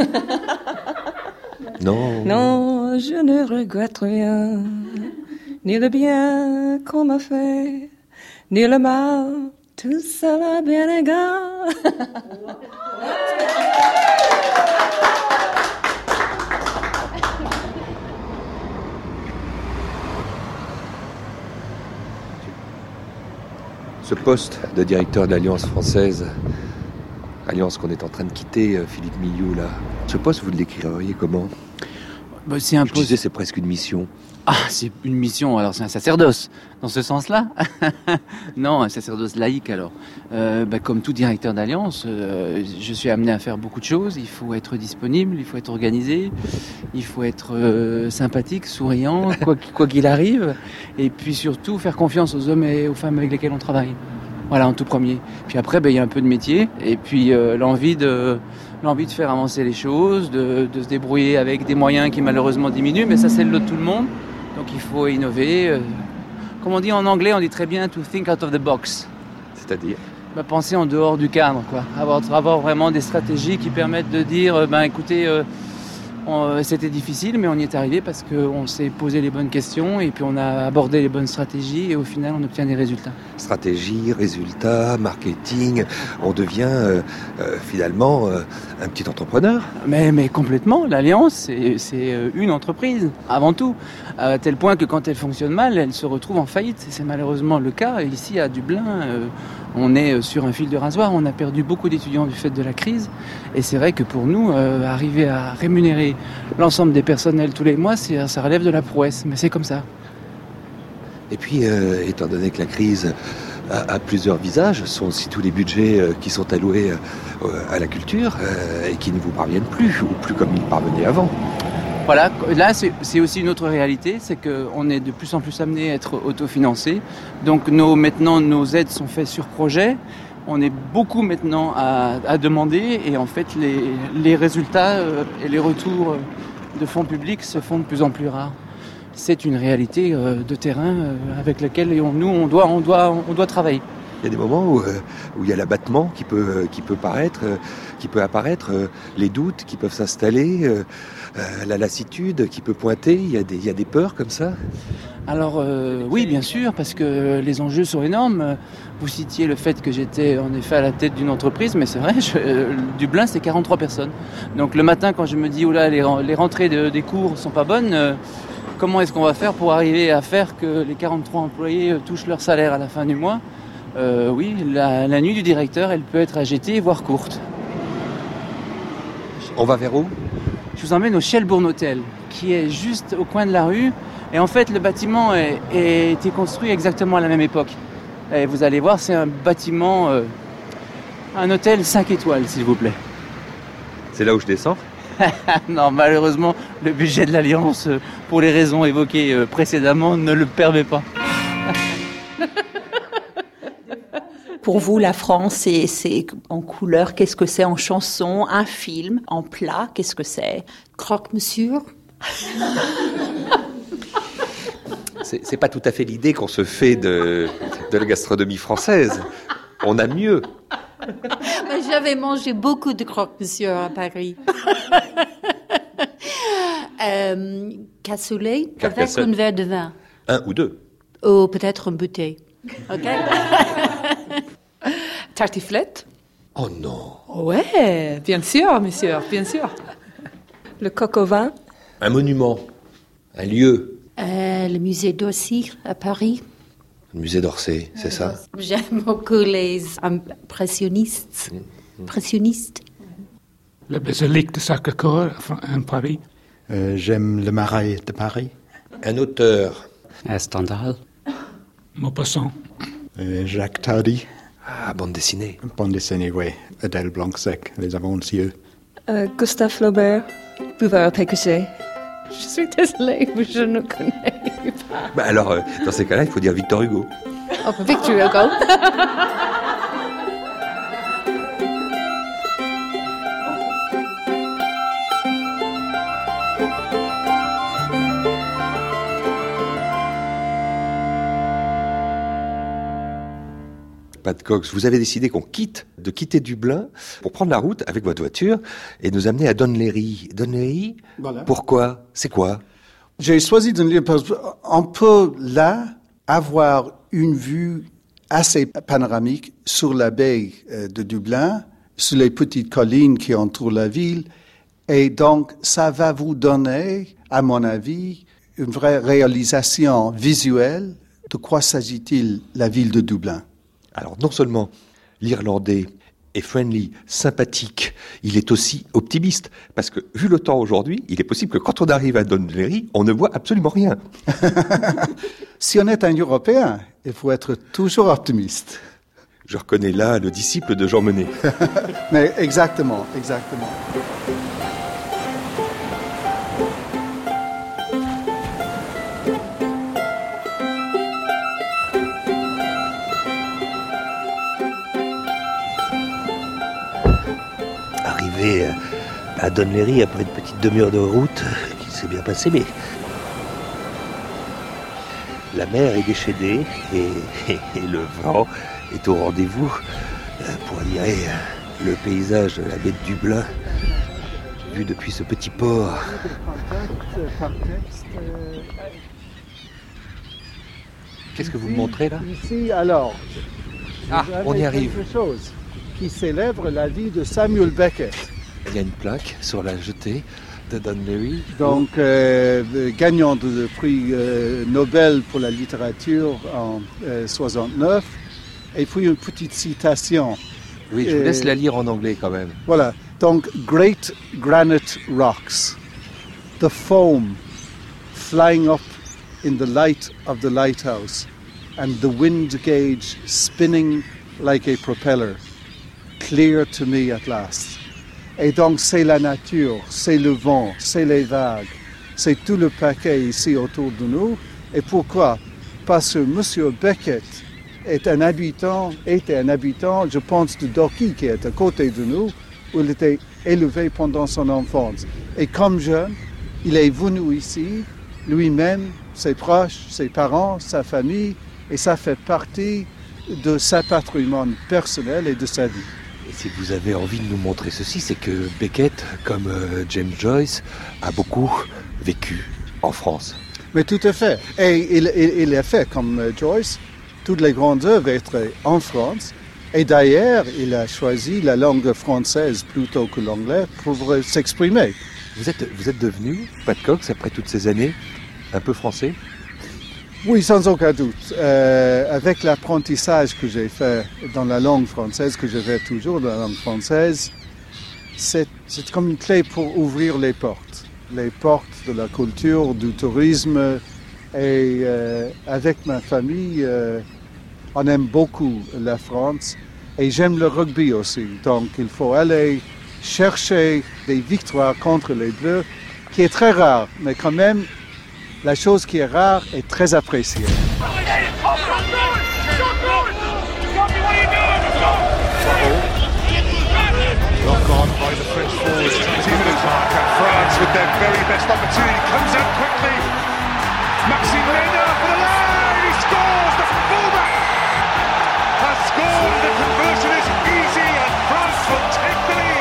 Non. Non, je ne regrette rien. Ni le bien qu'on m'a fait, ni le mal, tout ça bien égal. Ce poste de directeur de l'Alliance française, alliance qu'on est en train de quitter, Philippe Milliou, là, ce poste, vous le décririez comment? Bah, c'est un Je poste... disais, c'est presque une mission. Ah, c'est une mission, alors c'est un sacerdoce, dans ce sens-là. Non, un sacerdoce laïque, alors. Euh, bah, comme tout directeur d'alliance, euh, je suis amené à faire beaucoup de choses. Il faut être disponible, il faut être organisé, il faut être euh, sympathique, souriant, quoi, quoi qu'il arrive. Et puis surtout, faire confiance aux hommes et aux femmes avec lesquels on travaille. Voilà, en tout premier. Puis après, bah, il y a un peu de métier, et puis euh, l'envie de... l'envie de faire avancer les choses, de, de se débrouiller avec des moyens qui malheureusement diminuent, mais ça c'est le lot de tout le monde. Donc il faut innover. Euh, comme on dit en anglais, on dit très bien to think out of the box. C'est-à-dire bah, penser en dehors du cadre, quoi. Avoir, avoir vraiment des stratégies qui permettent de dire, euh, ben écoutez, euh, on, c'était difficile, mais on y est arrivé parce qu'on s'est posé les bonnes questions et puis on a abordé les bonnes stratégies et au final on obtient des résultats. Stratégie, résultats, marketing, on devient euh, euh, finalement euh, un petit entrepreneur. Mais, mais complètement, l'Alliance c'est, c'est une entreprise, avant tout, à tel point que quand elle fonctionne mal, elle se retrouve en faillite. C'est malheureusement le cas. Et ici à Dublin, euh, on est sur un fil de rasoir, on a perdu beaucoup d'étudiants du fait de la crise et c'est vrai que pour nous, euh, arriver à rémunérer l'ensemble des personnels tous les mois, c'est, ça relève de la prouesse, mais c'est comme ça. Et puis, euh, étant donné que la crise a, a plusieurs visages, ce sont aussi tous les budgets euh, qui sont alloués euh, à la culture euh, et qui ne vous parviennent plus, ou plus comme ils parvenaient avant. Voilà, là c'est, c'est aussi une autre réalité, c'est qu'on est de plus en plus amené à être autofinancé. Donc nos, maintenant nos aides sont faites sur projet, On est beaucoup maintenant à, à demander et en fait les, les résultats euh, et les retours de fonds publics se font de plus en plus rares. C'est une réalité euh, de terrain euh, avec laquelle on, nous on doit, on, doit, on doit travailler. Il y a des moments où, euh, où il y a l'abattement qui peut, qui peut paraître, euh, qui peut apparaître, euh, les doutes qui peuvent s'installer, euh, euh, la lassitude qui peut pointer. Il y a des, il y a des peurs comme ça. Alors euh, oui, bien sûr, parce que les enjeux sont énormes. Vous citiez le fait que j'étais en effet à la tête d'une entreprise, mais c'est vrai, je, euh, Dublin c'est quarante-trois personnes. Donc le matin quand je me dis, oula, les, les rentrées de, des cours sont pas bonnes, euh, comment est-ce qu'on va faire pour arriver à faire que les quarante-trois employés euh, touchent leur salaire à la fin du mois? Euh, oui, la, la nuit du directeur, elle peut être agitée, voire courte. On va vers où? Je vous emmène au Shelbourne Hotel, qui est juste au coin de la rue. Et en fait, le bâtiment a été construit exactement à la même époque. Et vous allez voir, c'est un bâtiment, euh, un hôtel cinq étoiles, s'il vous plaît. C'est là où je descends? Non, malheureusement, le budget de l'Alliance, pour les raisons évoquées précédemment, ne le permet pas. Pour vous, la France, c'est, c'est en couleur, qu'est-ce que c'est en chanson? Un film, en plat, qu'est-ce que c'est? Croque-monsieur. C'est, c'est pas tout à fait l'idée qu'on se fait de, de la gastronomie française. On a mieux. Mais j'avais mangé beaucoup de croque-monsieur à Paris. euh, cassoulet avec un verre de vin. Un ou deux. Ou peut-être une bouteille. OK. Tartiflette. Oh non. Ouais, bien sûr, monsieur, bien sûr. Le coq au vin. Un monument, un lieu. Euh, le musée d'Orsay à Paris. Le musée d'Orsay, c'est ça? J'aime beaucoup les impressionnistes. Mmh. Impressionnistes. La basilique de Sacré-Cœur à Paris. Euh, j'aime le Marais de Paris. Un auteur. Un Stendhal. Maupassant. Euh, Jacques Tardy. Ah, bande dessinée. Bande dessinée, oui. Adèle Blanc-Sec, Les Avancieux. Euh, Gustave Flaubert. Bouvard Pécuchet. Je suis désolée, mais je ne connais pas. Bah alors, euh, dans ces cas-là, il faut dire Victor Hugo. Oh, Victor Hugo. Pat Cox, vous avez décidé qu'on quitte, de quitter Dublin pour prendre la route avec votre voiture et nous amener à Dún Laoghaire. Dún Laoghaire, voilà. Pourquoi? C'est quoi? J'ai choisi Dún Laoghaire parce qu'on peut là avoir une vue assez panoramique sur la baie de Dublin, sur les petites collines qui entourent la ville. Et donc, ça va vous donner, à mon avis, une vraie réalisation visuelle de quoi s'agit-il la ville de Dublin. Alors non seulement l'Irlandais est friendly, sympathique, il est aussi optimiste. Parce que vu le temps aujourd'hui, il est possible que quand on arrive à Dún Laoghaire, on ne voit absolument rien. Si on est un Européen, il faut être toujours optimiste. Je reconnais là le disciple de Jean Monnet. Mais exactement, exactement. À Dún Laoghaire, après une petite demi-heure de route qui s'est bien passée, mais la mer est déchaînée et, et, et le vent est au rendez-vous pour admirer le paysage de la baie de Dublin vu depuis ce petit port. Qu'est-ce que vous me montrez là? Ici, alors, ah, on y arrive. Quelque chose qui célèbre la vie de Samuel Beckett. Il y a une plaque sur la jetée de Dún Laoghaire. Donc, euh, gagnant du prix euh, Nobel pour la littérature en euh, soixante-neuf. Et puis une petite citation. Oui, je vous laisse la lire en anglais quand même. Voilà. Donc, great granite rocks, the foam flying up in the light of the lighthouse, and the wind gauge spinning like a propeller, clear to me at last. Et donc, c'est la nature, c'est le vent, c'est les vagues, c'est tout le paquet ici autour de nous. Et pourquoi? Parce que M. Beckett est un habitant, était un habitant, je pense, de Dorky, qui est à côté de nous, où il était élevé pendant son enfance. Et comme jeune, il est venu ici, lui-même, ses proches, ses parents, sa famille, et ça fait partie de sa patrimoine personnel et de sa vie. Et si vous avez envie de nous montrer ceci, c'est que Beckett, comme euh, James Joyce, a beaucoup vécu en France. Mais tout à fait. Et il, il, il a fait, comme euh, Joyce, toutes les grandes œuvres étaient en France. Et d'ailleurs, il a choisi la langue française plutôt que l'anglais pour euh, s'exprimer. Vous êtes, vous êtes devenu, Pat Cox, après toutes ces années, un peu français ? Oui, sans aucun doute. Euh, avec l'apprentissage que j'ai fait dans la langue française, que je fais toujours dans la langue française, c'est, c'est comme une clé pour ouvrir les portes. Les portes de la culture, du tourisme. Et euh, avec ma famille, euh, on aime beaucoup la France. Et j'aime le rugby aussi. Donc il faut aller chercher des victoires contre les Bleus, qui est très rare, mais quand même, la chose qui est rare est très appréciée. France with their very best opportunity comes out quickly. Maxime Lena for the line. He scores. The fullback has scored. The conversion is easy, and France will take the lead.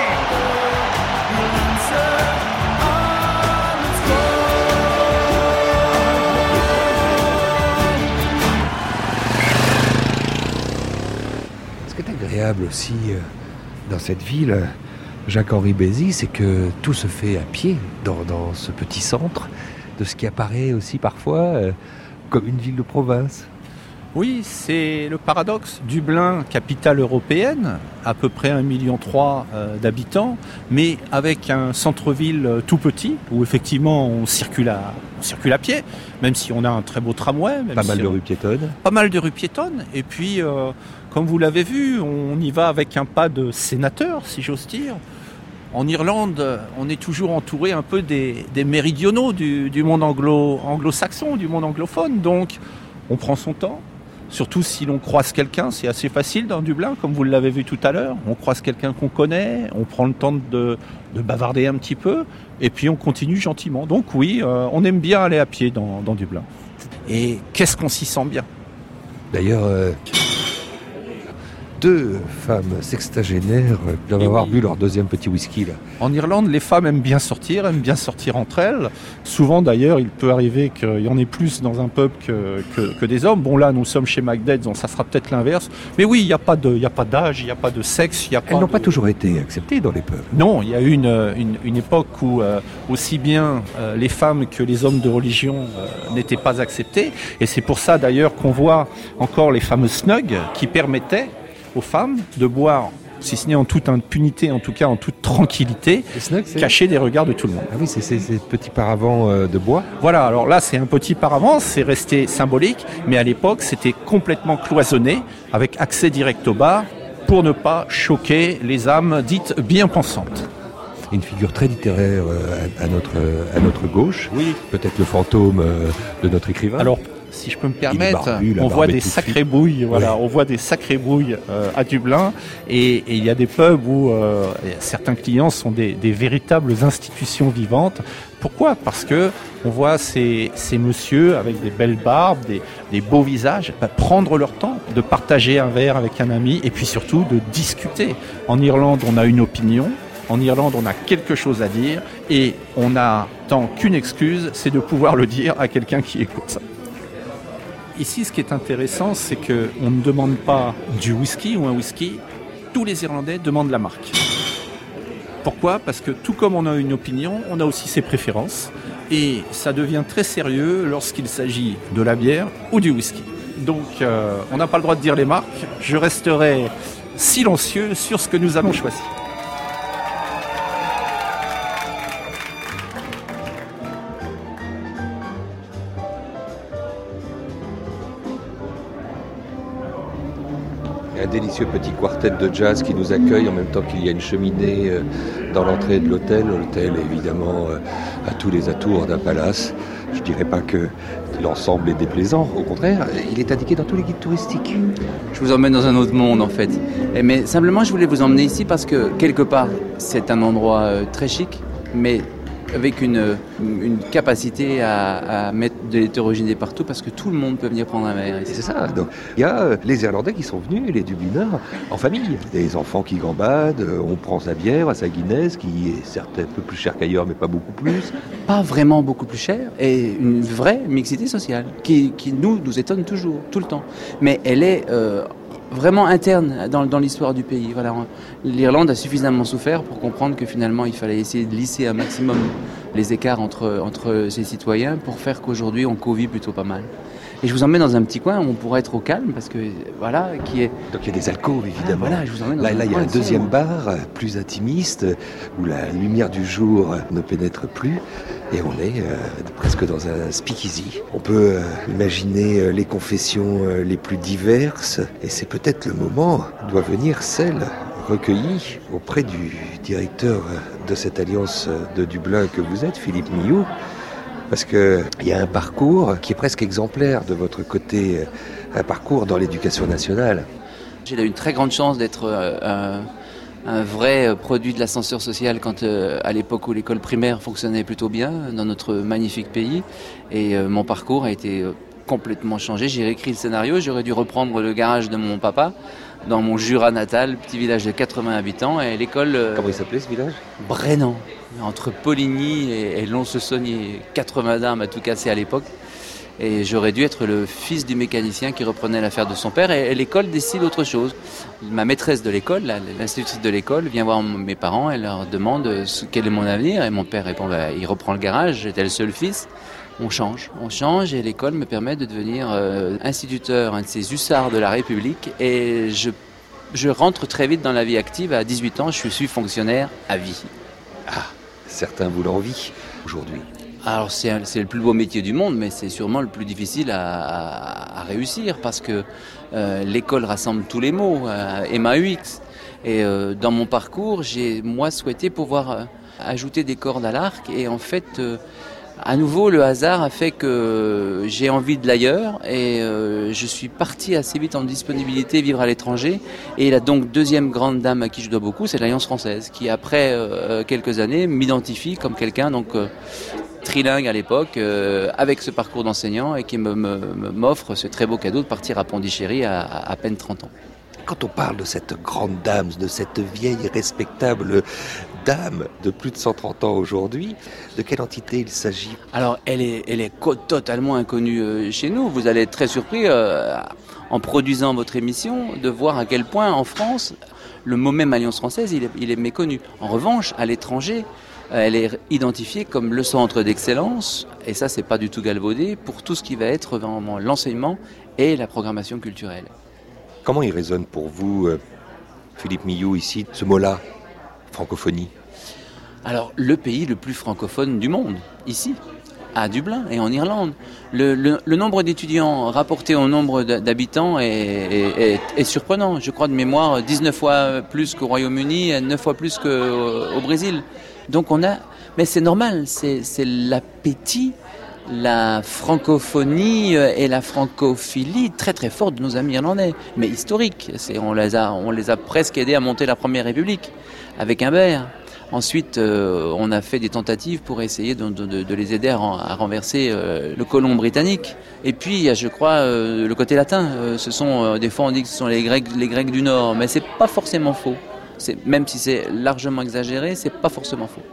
Ce qui est agréable aussi euh, dans cette ville, euh, Jacques-Henri Bézy, c'est que tout se fait à pied dans, dans ce petit centre, de ce qui apparaît aussi parfois euh, comme une ville de province. Oui, c'est le paradoxe. Dublin, capitale européenne, à peu près un virgule trois million euh, d'habitants, mais avec un centre-ville euh, tout petit, où effectivement on circule, à, on circule à pied, même si on a un très beau tramway. Même Pas si mal de on... rues piétonnes. Pas mal de rues piétonnes, et puis, euh, comme vous l'avez vu, on y va avec un pas de sénateur, si j'ose dire. En Irlande, on est toujours entouré un peu des, des méridionaux du, du monde anglo, anglo-saxon, du monde anglophone, donc on prend son temps. Surtout si l'on croise quelqu'un, c'est assez facile dans Dublin, comme vous l'avez vu tout à l'heure. On croise quelqu'un qu'on connaît, on prend le temps de, de bavarder un petit peu, et puis on continue gentiment. Donc oui, euh, on aime bien aller à pied dans, dans Dublin. Et qu'est-ce qu'on s'y sent bien ? D'ailleurs, euh, deux femmes sextagénaires doivent avoir oui. bu leur deuxième petit whisky là. En Irlande, les femmes aiment bien sortir, aiment bien sortir entre elles. Souvent d'ailleurs, il peut arriver qu'il y en ait plus dans un pub que, que, que des hommes. Bon là, nous sommes chez Macbeth, donc ça sera peut-être l'inverse. Mais oui, il n'y a pas de, il n'y a pas d'âge, il n'y a pas de sexe, il y a pas. Elles n'ont de... pas toujours été acceptées dans les pubs. Non, il y a eu une, une, une époque où euh, aussi bien euh, les femmes que les hommes de religion euh, n'étaient pas acceptés. Et c'est pour ça d'ailleurs qu'on voit encore les fameux snugs qui permettaient aux femmes de boire, si ce n'est en toute impunité, en tout cas en toute tranquillité, snugs, cacher des regards de tout le monde. Ah oui, c'est ces petits paravents euh, de bois. Voilà, alors là c'est un petit paravent, c'est resté symbolique, mais à l'époque c'était complètement cloisonné, avec accès direct au bar, pour ne pas choquer les âmes dites bien pensantes. Une figure très littéraire euh, à, notre, à notre gauche, oui. Peut-être le fantôme euh, de notre écrivain. Alors, si je peux me permettre, barbu, on voit des sacrées bouilles, voilà, oui. on voit des sacrées bouilles euh, à Dublin, et il y a des pubs où euh, certains clients sont des, des véritables institutions vivantes. Pourquoi ? Parce que on voit ces, ces messieurs avec des belles barbes, des, des beaux visages, bah, prendre leur temps de partager un verre avec un ami, et puis surtout de discuter. En Irlande, on a une opinion. En Irlande, on a quelque chose à dire, et on n'a tant qu'une excuse, c'est de pouvoir le dire à quelqu'un qui écoute. Ici, ce qui est intéressant, c'est qu'on ne demande pas du whisky ou un whisky. Tous les Irlandais demandent la marque. Pourquoi ? Parce que tout comme on a une opinion, on a aussi ses préférences. Et ça devient très sérieux lorsqu'il s'agit de la bière ou du whisky. Donc, euh, on n'a pas le droit de dire les marques. Je resterai silencieux sur ce que nous allons choisir. Un délicieux petit quartet de jazz qui nous accueille en même temps qu'il y a une cheminée dans l'entrée de l'hôtel. L'hôtel, évidemment, a tous les atours d'un palace. Je dirais pas que l'ensemble est déplaisant. Au contraire, il est indiqué dans tous les guides touristiques. Je vous emmène dans un autre monde en fait. Mais simplement, je voulais vous emmener ici parce que quelque part, c'est un endroit euh, très chic, mais avec une, une capacité à, à mettre de l'hétérogénéité partout parce que tout le monde peut venir prendre un verre ici. C'est ça. Donc, il y a euh, les Irlandais qui sont venus, les Dubliners, en famille. Des enfants qui gambadent, euh, on prend sa bière, sa Guinness, qui est certes un peu plus chère qu'ailleurs, mais pas beaucoup plus. Pas vraiment beaucoup plus cher, et une vraie mixité sociale qui, qui nous, nous étonne toujours, tout le temps. Mais elle est... Euh, vraiment interne dans, dans l'histoire du pays. Voilà. L'Irlande a suffisamment souffert pour comprendre que finalement il fallait essayer de lisser un maximum les écarts entre, entre ses citoyens pour faire qu'aujourd'hui on covit plutôt pas mal. Et je vous emmène dans un petit coin où on pourrait être au calme parce que voilà, qui est... Donc il y a des alcôves évidemment. Ah, voilà, je vous emmène dans là, un là il y a un deuxième sombre. bar plus intimiste où la lumière du jour ne pénètre plus. Et on est euh, presque dans un speakeasy. On peut euh, imaginer euh, les confessions euh, les plus diverses. Et c'est peut-être le moment, doit venir celle recueillie auprès du directeur de cette alliance de Dublin que vous êtes, Philippe Millau. Parce qu'il y a un parcours qui est presque exemplaire de votre côté, un parcours dans l'éducation nationale. J'ai eu une très grande chance d'être... Euh, euh, un vrai produit de l'ascenseur social quand, euh, à l'époque où l'école primaire fonctionnait plutôt bien dans notre magnifique pays. Et euh, mon parcours a été euh, complètement changé. J'ai réécrit le scénario. J'aurais dû reprendre le garage de mon papa dans mon Jura natal, petit village de quatre-vingts habitants. Et l'école... Euh, Comment il s'appelait ce village ? Brennan, entre Poligny et, et Lons-le-Saunier. quatre-vingts dames à tout casser à l'époque. Et j'aurais dû être le fils du mécanicien qui reprenait l'affaire de son père. Et, et l'école décide autre chose. Ma maîtresse de l'école, la, l'institutrice de l'école, vient voir mes parents. Elle leur demande ce, quel est mon avenir. Et mon père répond, bah, il reprend le garage. J'étais le seul fils. On change. On change et l'école me permet de devenir euh, instituteur, un de ces hussards de la République. Et je, je rentre très vite dans la vie active. À dix-huit ans, je suis fonctionnaire à vie. Ah, certains vous l'envient aujourd'hui. Alors c'est, un, c'est le plus beau métier du monde, mais c'est sûrement le plus difficile à, à, à réussir parce que euh, l'école rassemble tous les mots, euh, M A U X. Et euh, dans mon parcours, j'ai moi souhaité pouvoir euh, ajouter des cordes à l'arc. Et en fait, euh, à nouveau, le hasard a fait que j'ai envie de l'ailleurs et euh, je suis parti assez vite en disponibilité vivre à l'étranger. Et la donc deuxième grande dame à qui je dois beaucoup, c'est l'Alliance française, qui après euh, quelques années m'identifie comme quelqu'un donc euh, trilingue à l'époque, euh, avec ce parcours d'enseignant et qui me, me, m'offre ce très beau cadeau de partir à Pondichéry à, à, à peine trente ans. Quand on parle de cette grande dame, de cette vieille respectable dame de plus de cent trente ans aujourd'hui, de quelle entité il s'agit ? Alors, elle est, elle est co- totalement inconnue euh, chez nous. Vous allez être très surpris, euh, en produisant votre émission, de voir à quel point, en France, le mot même Alliance française, il est, il est méconnu. En revanche, à l'étranger, elle est identifiée comme le centre d'excellence, et ça, c'est pas du tout galvaudé, pour tout ce qui va être vraiment l'enseignement et la programmation culturelle. Comment il résonne pour vous, Philippe Millau, ici, ce mot-là, francophonie ? Alors, le pays le plus francophone du monde, ici, à Dublin et en Irlande. Le, le, le nombre d'étudiants rapporté au nombre d'habitants est, est, est, est surprenant. Je crois de mémoire, dix-neuf fois plus qu'au Royaume-Uni, neuf fois plus qu'au Brésil. Donc on a... Mais c'est normal, c'est, c'est l'appétit, la francophonie et la francophilie très très forte de nos amis irlandais, mais historique. C'est, on, les a, on les a presque aidés à monter la Première République avec Humbert. Ensuite, euh, on a fait des tentatives pour essayer de, de, de les aider à, à renverser euh, le colon britannique. Et puis, il y a, je crois, euh, le côté latin. Euh, ce sont, euh, des fois, on dit que ce sont les Grecs, les Grecs du Nord, mais c'est pas forcément faux. C'est, même si c'est largement exagéré, c'est pas forcément faux.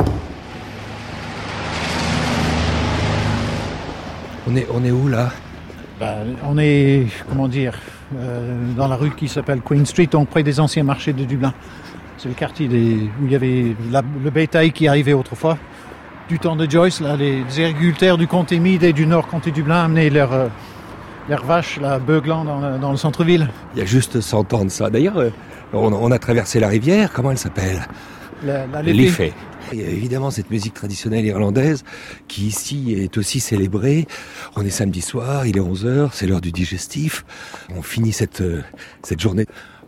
On est, on est où là ? Ben, on est, comment dire, euh, dans la rue qui s'appelle Queen Street, donc près des anciens marchés de Dublin. C'est le quartier des, où il y avait la, le bétail qui arrivait autrefois, du temps de Joyce. Là, les, les agriculteurs du comté Meath et du nord comté Dublin amenaient leurs euh, leurs vaches, là, beuglant dans, le, dans le centre-ville. Il y a juste cent ans de ça. D'ailleurs, euh, on, on a traversé la rivière. Comment elle s'appelle ? La, la Liffey. Il y a évidemment cette musique traditionnelle irlandaise qui ici est aussi célébrée. On est samedi soir, il est onze heures, c'est l'heure du digestif. On finit cette, euh, cette journée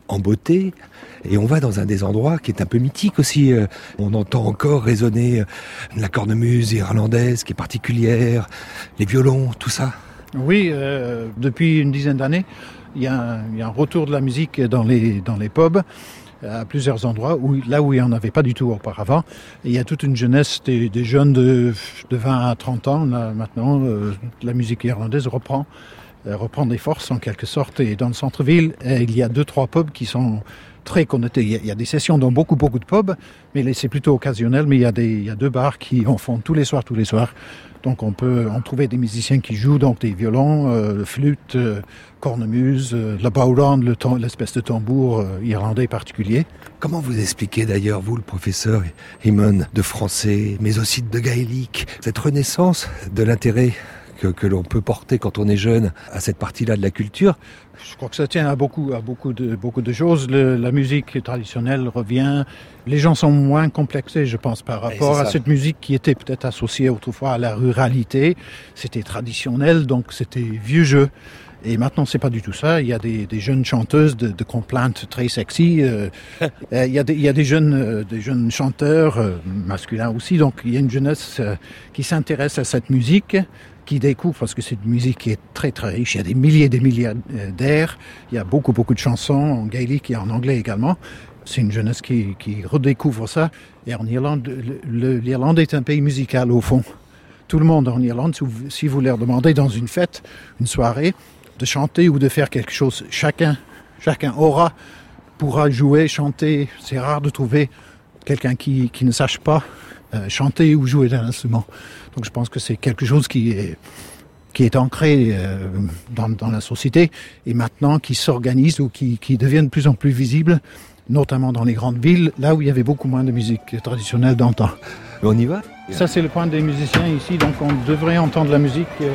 en beauté. Et on va dans un des endroits qui est un peu mythique aussi. On entend encore résonner la cornemuse irlandaise qui est particulière, les violons, tout ça. Oui, euh, depuis une dizaine d'années, il y, a un, il y a un retour de la musique dans les, dans les pubs, à plusieurs endroits, où, là où il n'y en avait pas du tout auparavant. Et il y a toute une jeunesse, des, des jeunes de, de vingt à trente ans, là, maintenant, euh, la musique irlandaise reprend, euh, reprend des forces en quelque sorte. Et dans le centre-ville, euh, il y a deux, trois pubs qui sont très connectés. Il y a, il y a des sessions dans beaucoup, beaucoup de pubs, mais c'est plutôt occasionnel. Mais il y a, des, il y a deux bars qui en font tous les soirs, tous les soirs. Donc on peut en trouver des musiciens qui jouent donc des violons, euh, flûte, euh, cornemuse, euh, le bowron, le tam- l'espèce de tambour euh, irlandais particulier. Comment vous expliquez d'ailleurs, vous, le professeur Eamon, de français, mais aussi de gaélique, cette renaissance de l'intérêt que, que l'on peut porter quand on est jeune à cette partie-là de la culture? Je crois que ça tient à beaucoup, à beaucoup de, beaucoup de choses. Le, la musique traditionnelle revient. Les gens sont moins complexés, je pense, par rapport à cette musique qui était peut-être associée autrefois à la ruralité. C'était traditionnel, donc c'était vieux jeu. Et maintenant, c'est pas du tout ça. Il y a des, des jeunes chanteuses de, de complaintes très sexy. Euh, il y a des, il y a des jeunes, euh, des jeunes chanteurs euh, masculins aussi. Donc, il y a une jeunesse euh, qui s'intéresse à cette musique, qui découvre, parce que c'est une musique qui est très très riche. Il y a des milliers et des milliers d'airs. Il y a beaucoup beaucoup de chansons en gaélique et en anglais également. C'est une jeunesse qui, qui redécouvre ça. Et en Irlande, le, le, l'Irlande est un pays musical au fond. Tout le monde en Irlande, si vous, si vous leur demandez dans une fête, une soirée, de chanter ou de faire quelque chose, chacun, chacun aura, pourra jouer, chanter. C'est rare de trouver quelqu'un qui, qui ne sache pas euh, chanter ou jouer d'un instrument. Donc je pense que c'est quelque chose qui est, qui est ancré euh, dans, dans la société et maintenant qui s'organise ou qui, qui devient de plus en plus visible, notamment dans les grandes villes, là où il y avait beaucoup moins de musique traditionnelle d'antan. On y va? Ça, c'est le point des musiciens ici, donc on devrait entendre la musique. Euh,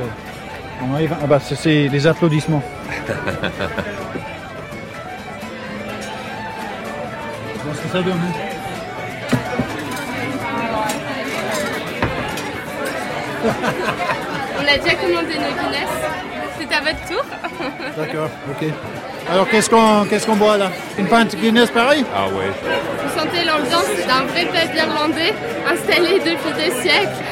on arrive, ah bah, c'est, c'est les applaudissements. Qu'est-ce que ça donne? On a déjà commandé nos Guinness. C'est à votre tour. D'accord, ok. Alors qu'est-ce qu'on, qu'est-ce qu'on boit là? Une pinte Guinness pareil? Ah ouais. Vous sentez l'ambiance d'un vrai pub irlandais installé depuis des siècles.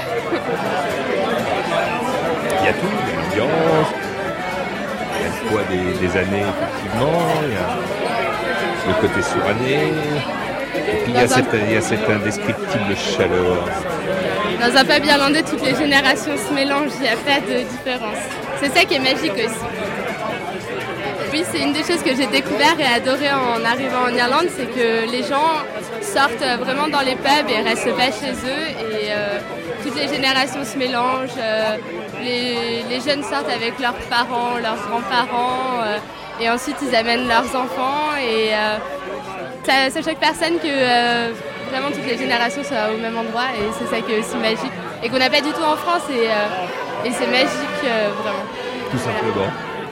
Il y a tout, il y a l'ambiance, il y a le poids des, des années effectivement, il y a le côté suranné, et puis il y, a cette, il y a cette indescriptible chaleur. Dans un pub irlandais, toutes les générations se mélangent, il n'y a pas de différence. C'est ça qui est magique aussi. Oui, c'est une des choses que j'ai découvert et adoré en arrivant en Irlande, c'est que les gens sortent vraiment dans les pubs et restent pas chez eux. Et euh, toutes les générations se mélangent. Euh, les, les jeunes sortent avec leurs parents, leurs grands-parents. Euh, et ensuite, ils amènent leurs enfants. Et euh, ça, ça choque personne que euh, vraiment toutes les générations soient au même endroit. Et c'est ça qui est aussi magique. Et qu'on n'a pas du tout en France. Et, euh, et c'est magique, euh, vraiment. Tout simplement.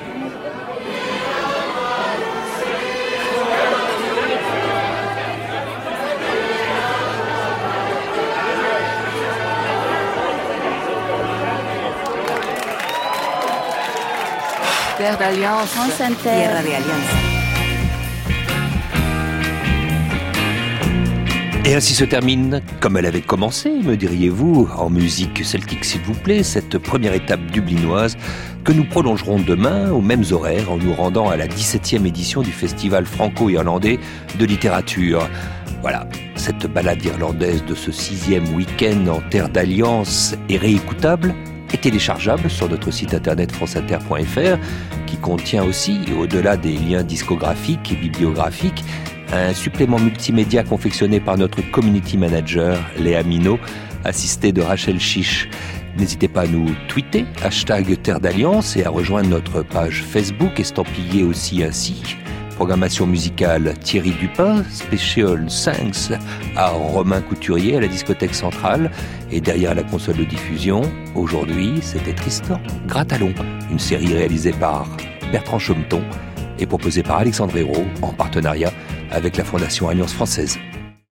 Terre d'Alliance, France Inter. Tierra de Alianza. Et ainsi se termine, comme elle avait commencé, me diriez-vous, en musique celtique s'il vous plaît, cette première étape dublinoise que nous prolongerons demain aux mêmes horaires en nous rendant à la dix-septième édition du Festival franco-irlandais de littérature. Voilà, cette balade irlandaise de ce sixième week-end en Terre d'Alliance est réécoutable et téléchargeable sur notre site internet franceinter point f r qui contient aussi, au-delà des liens discographiques et bibliographiques, un supplément multimédia confectionné par notre community manager Léa Minot, assistée de Rachel Chiche. N'hésitez pas à nous tweeter, hashtag Terre d'Alliance, et à rejoindre notre page Facebook estampillée aussi ainsi. Programmation musicale Thierry Dupin, Special Thanks à Romain Couturier à la discothèque centrale, et derrière la console de diffusion, aujourd'hui c'était Tristan Gratalon, une série réalisée par Bertrand Chaumeton et proposée par Alexandre Hérault en partenariat avec la Fondation Alliance Française.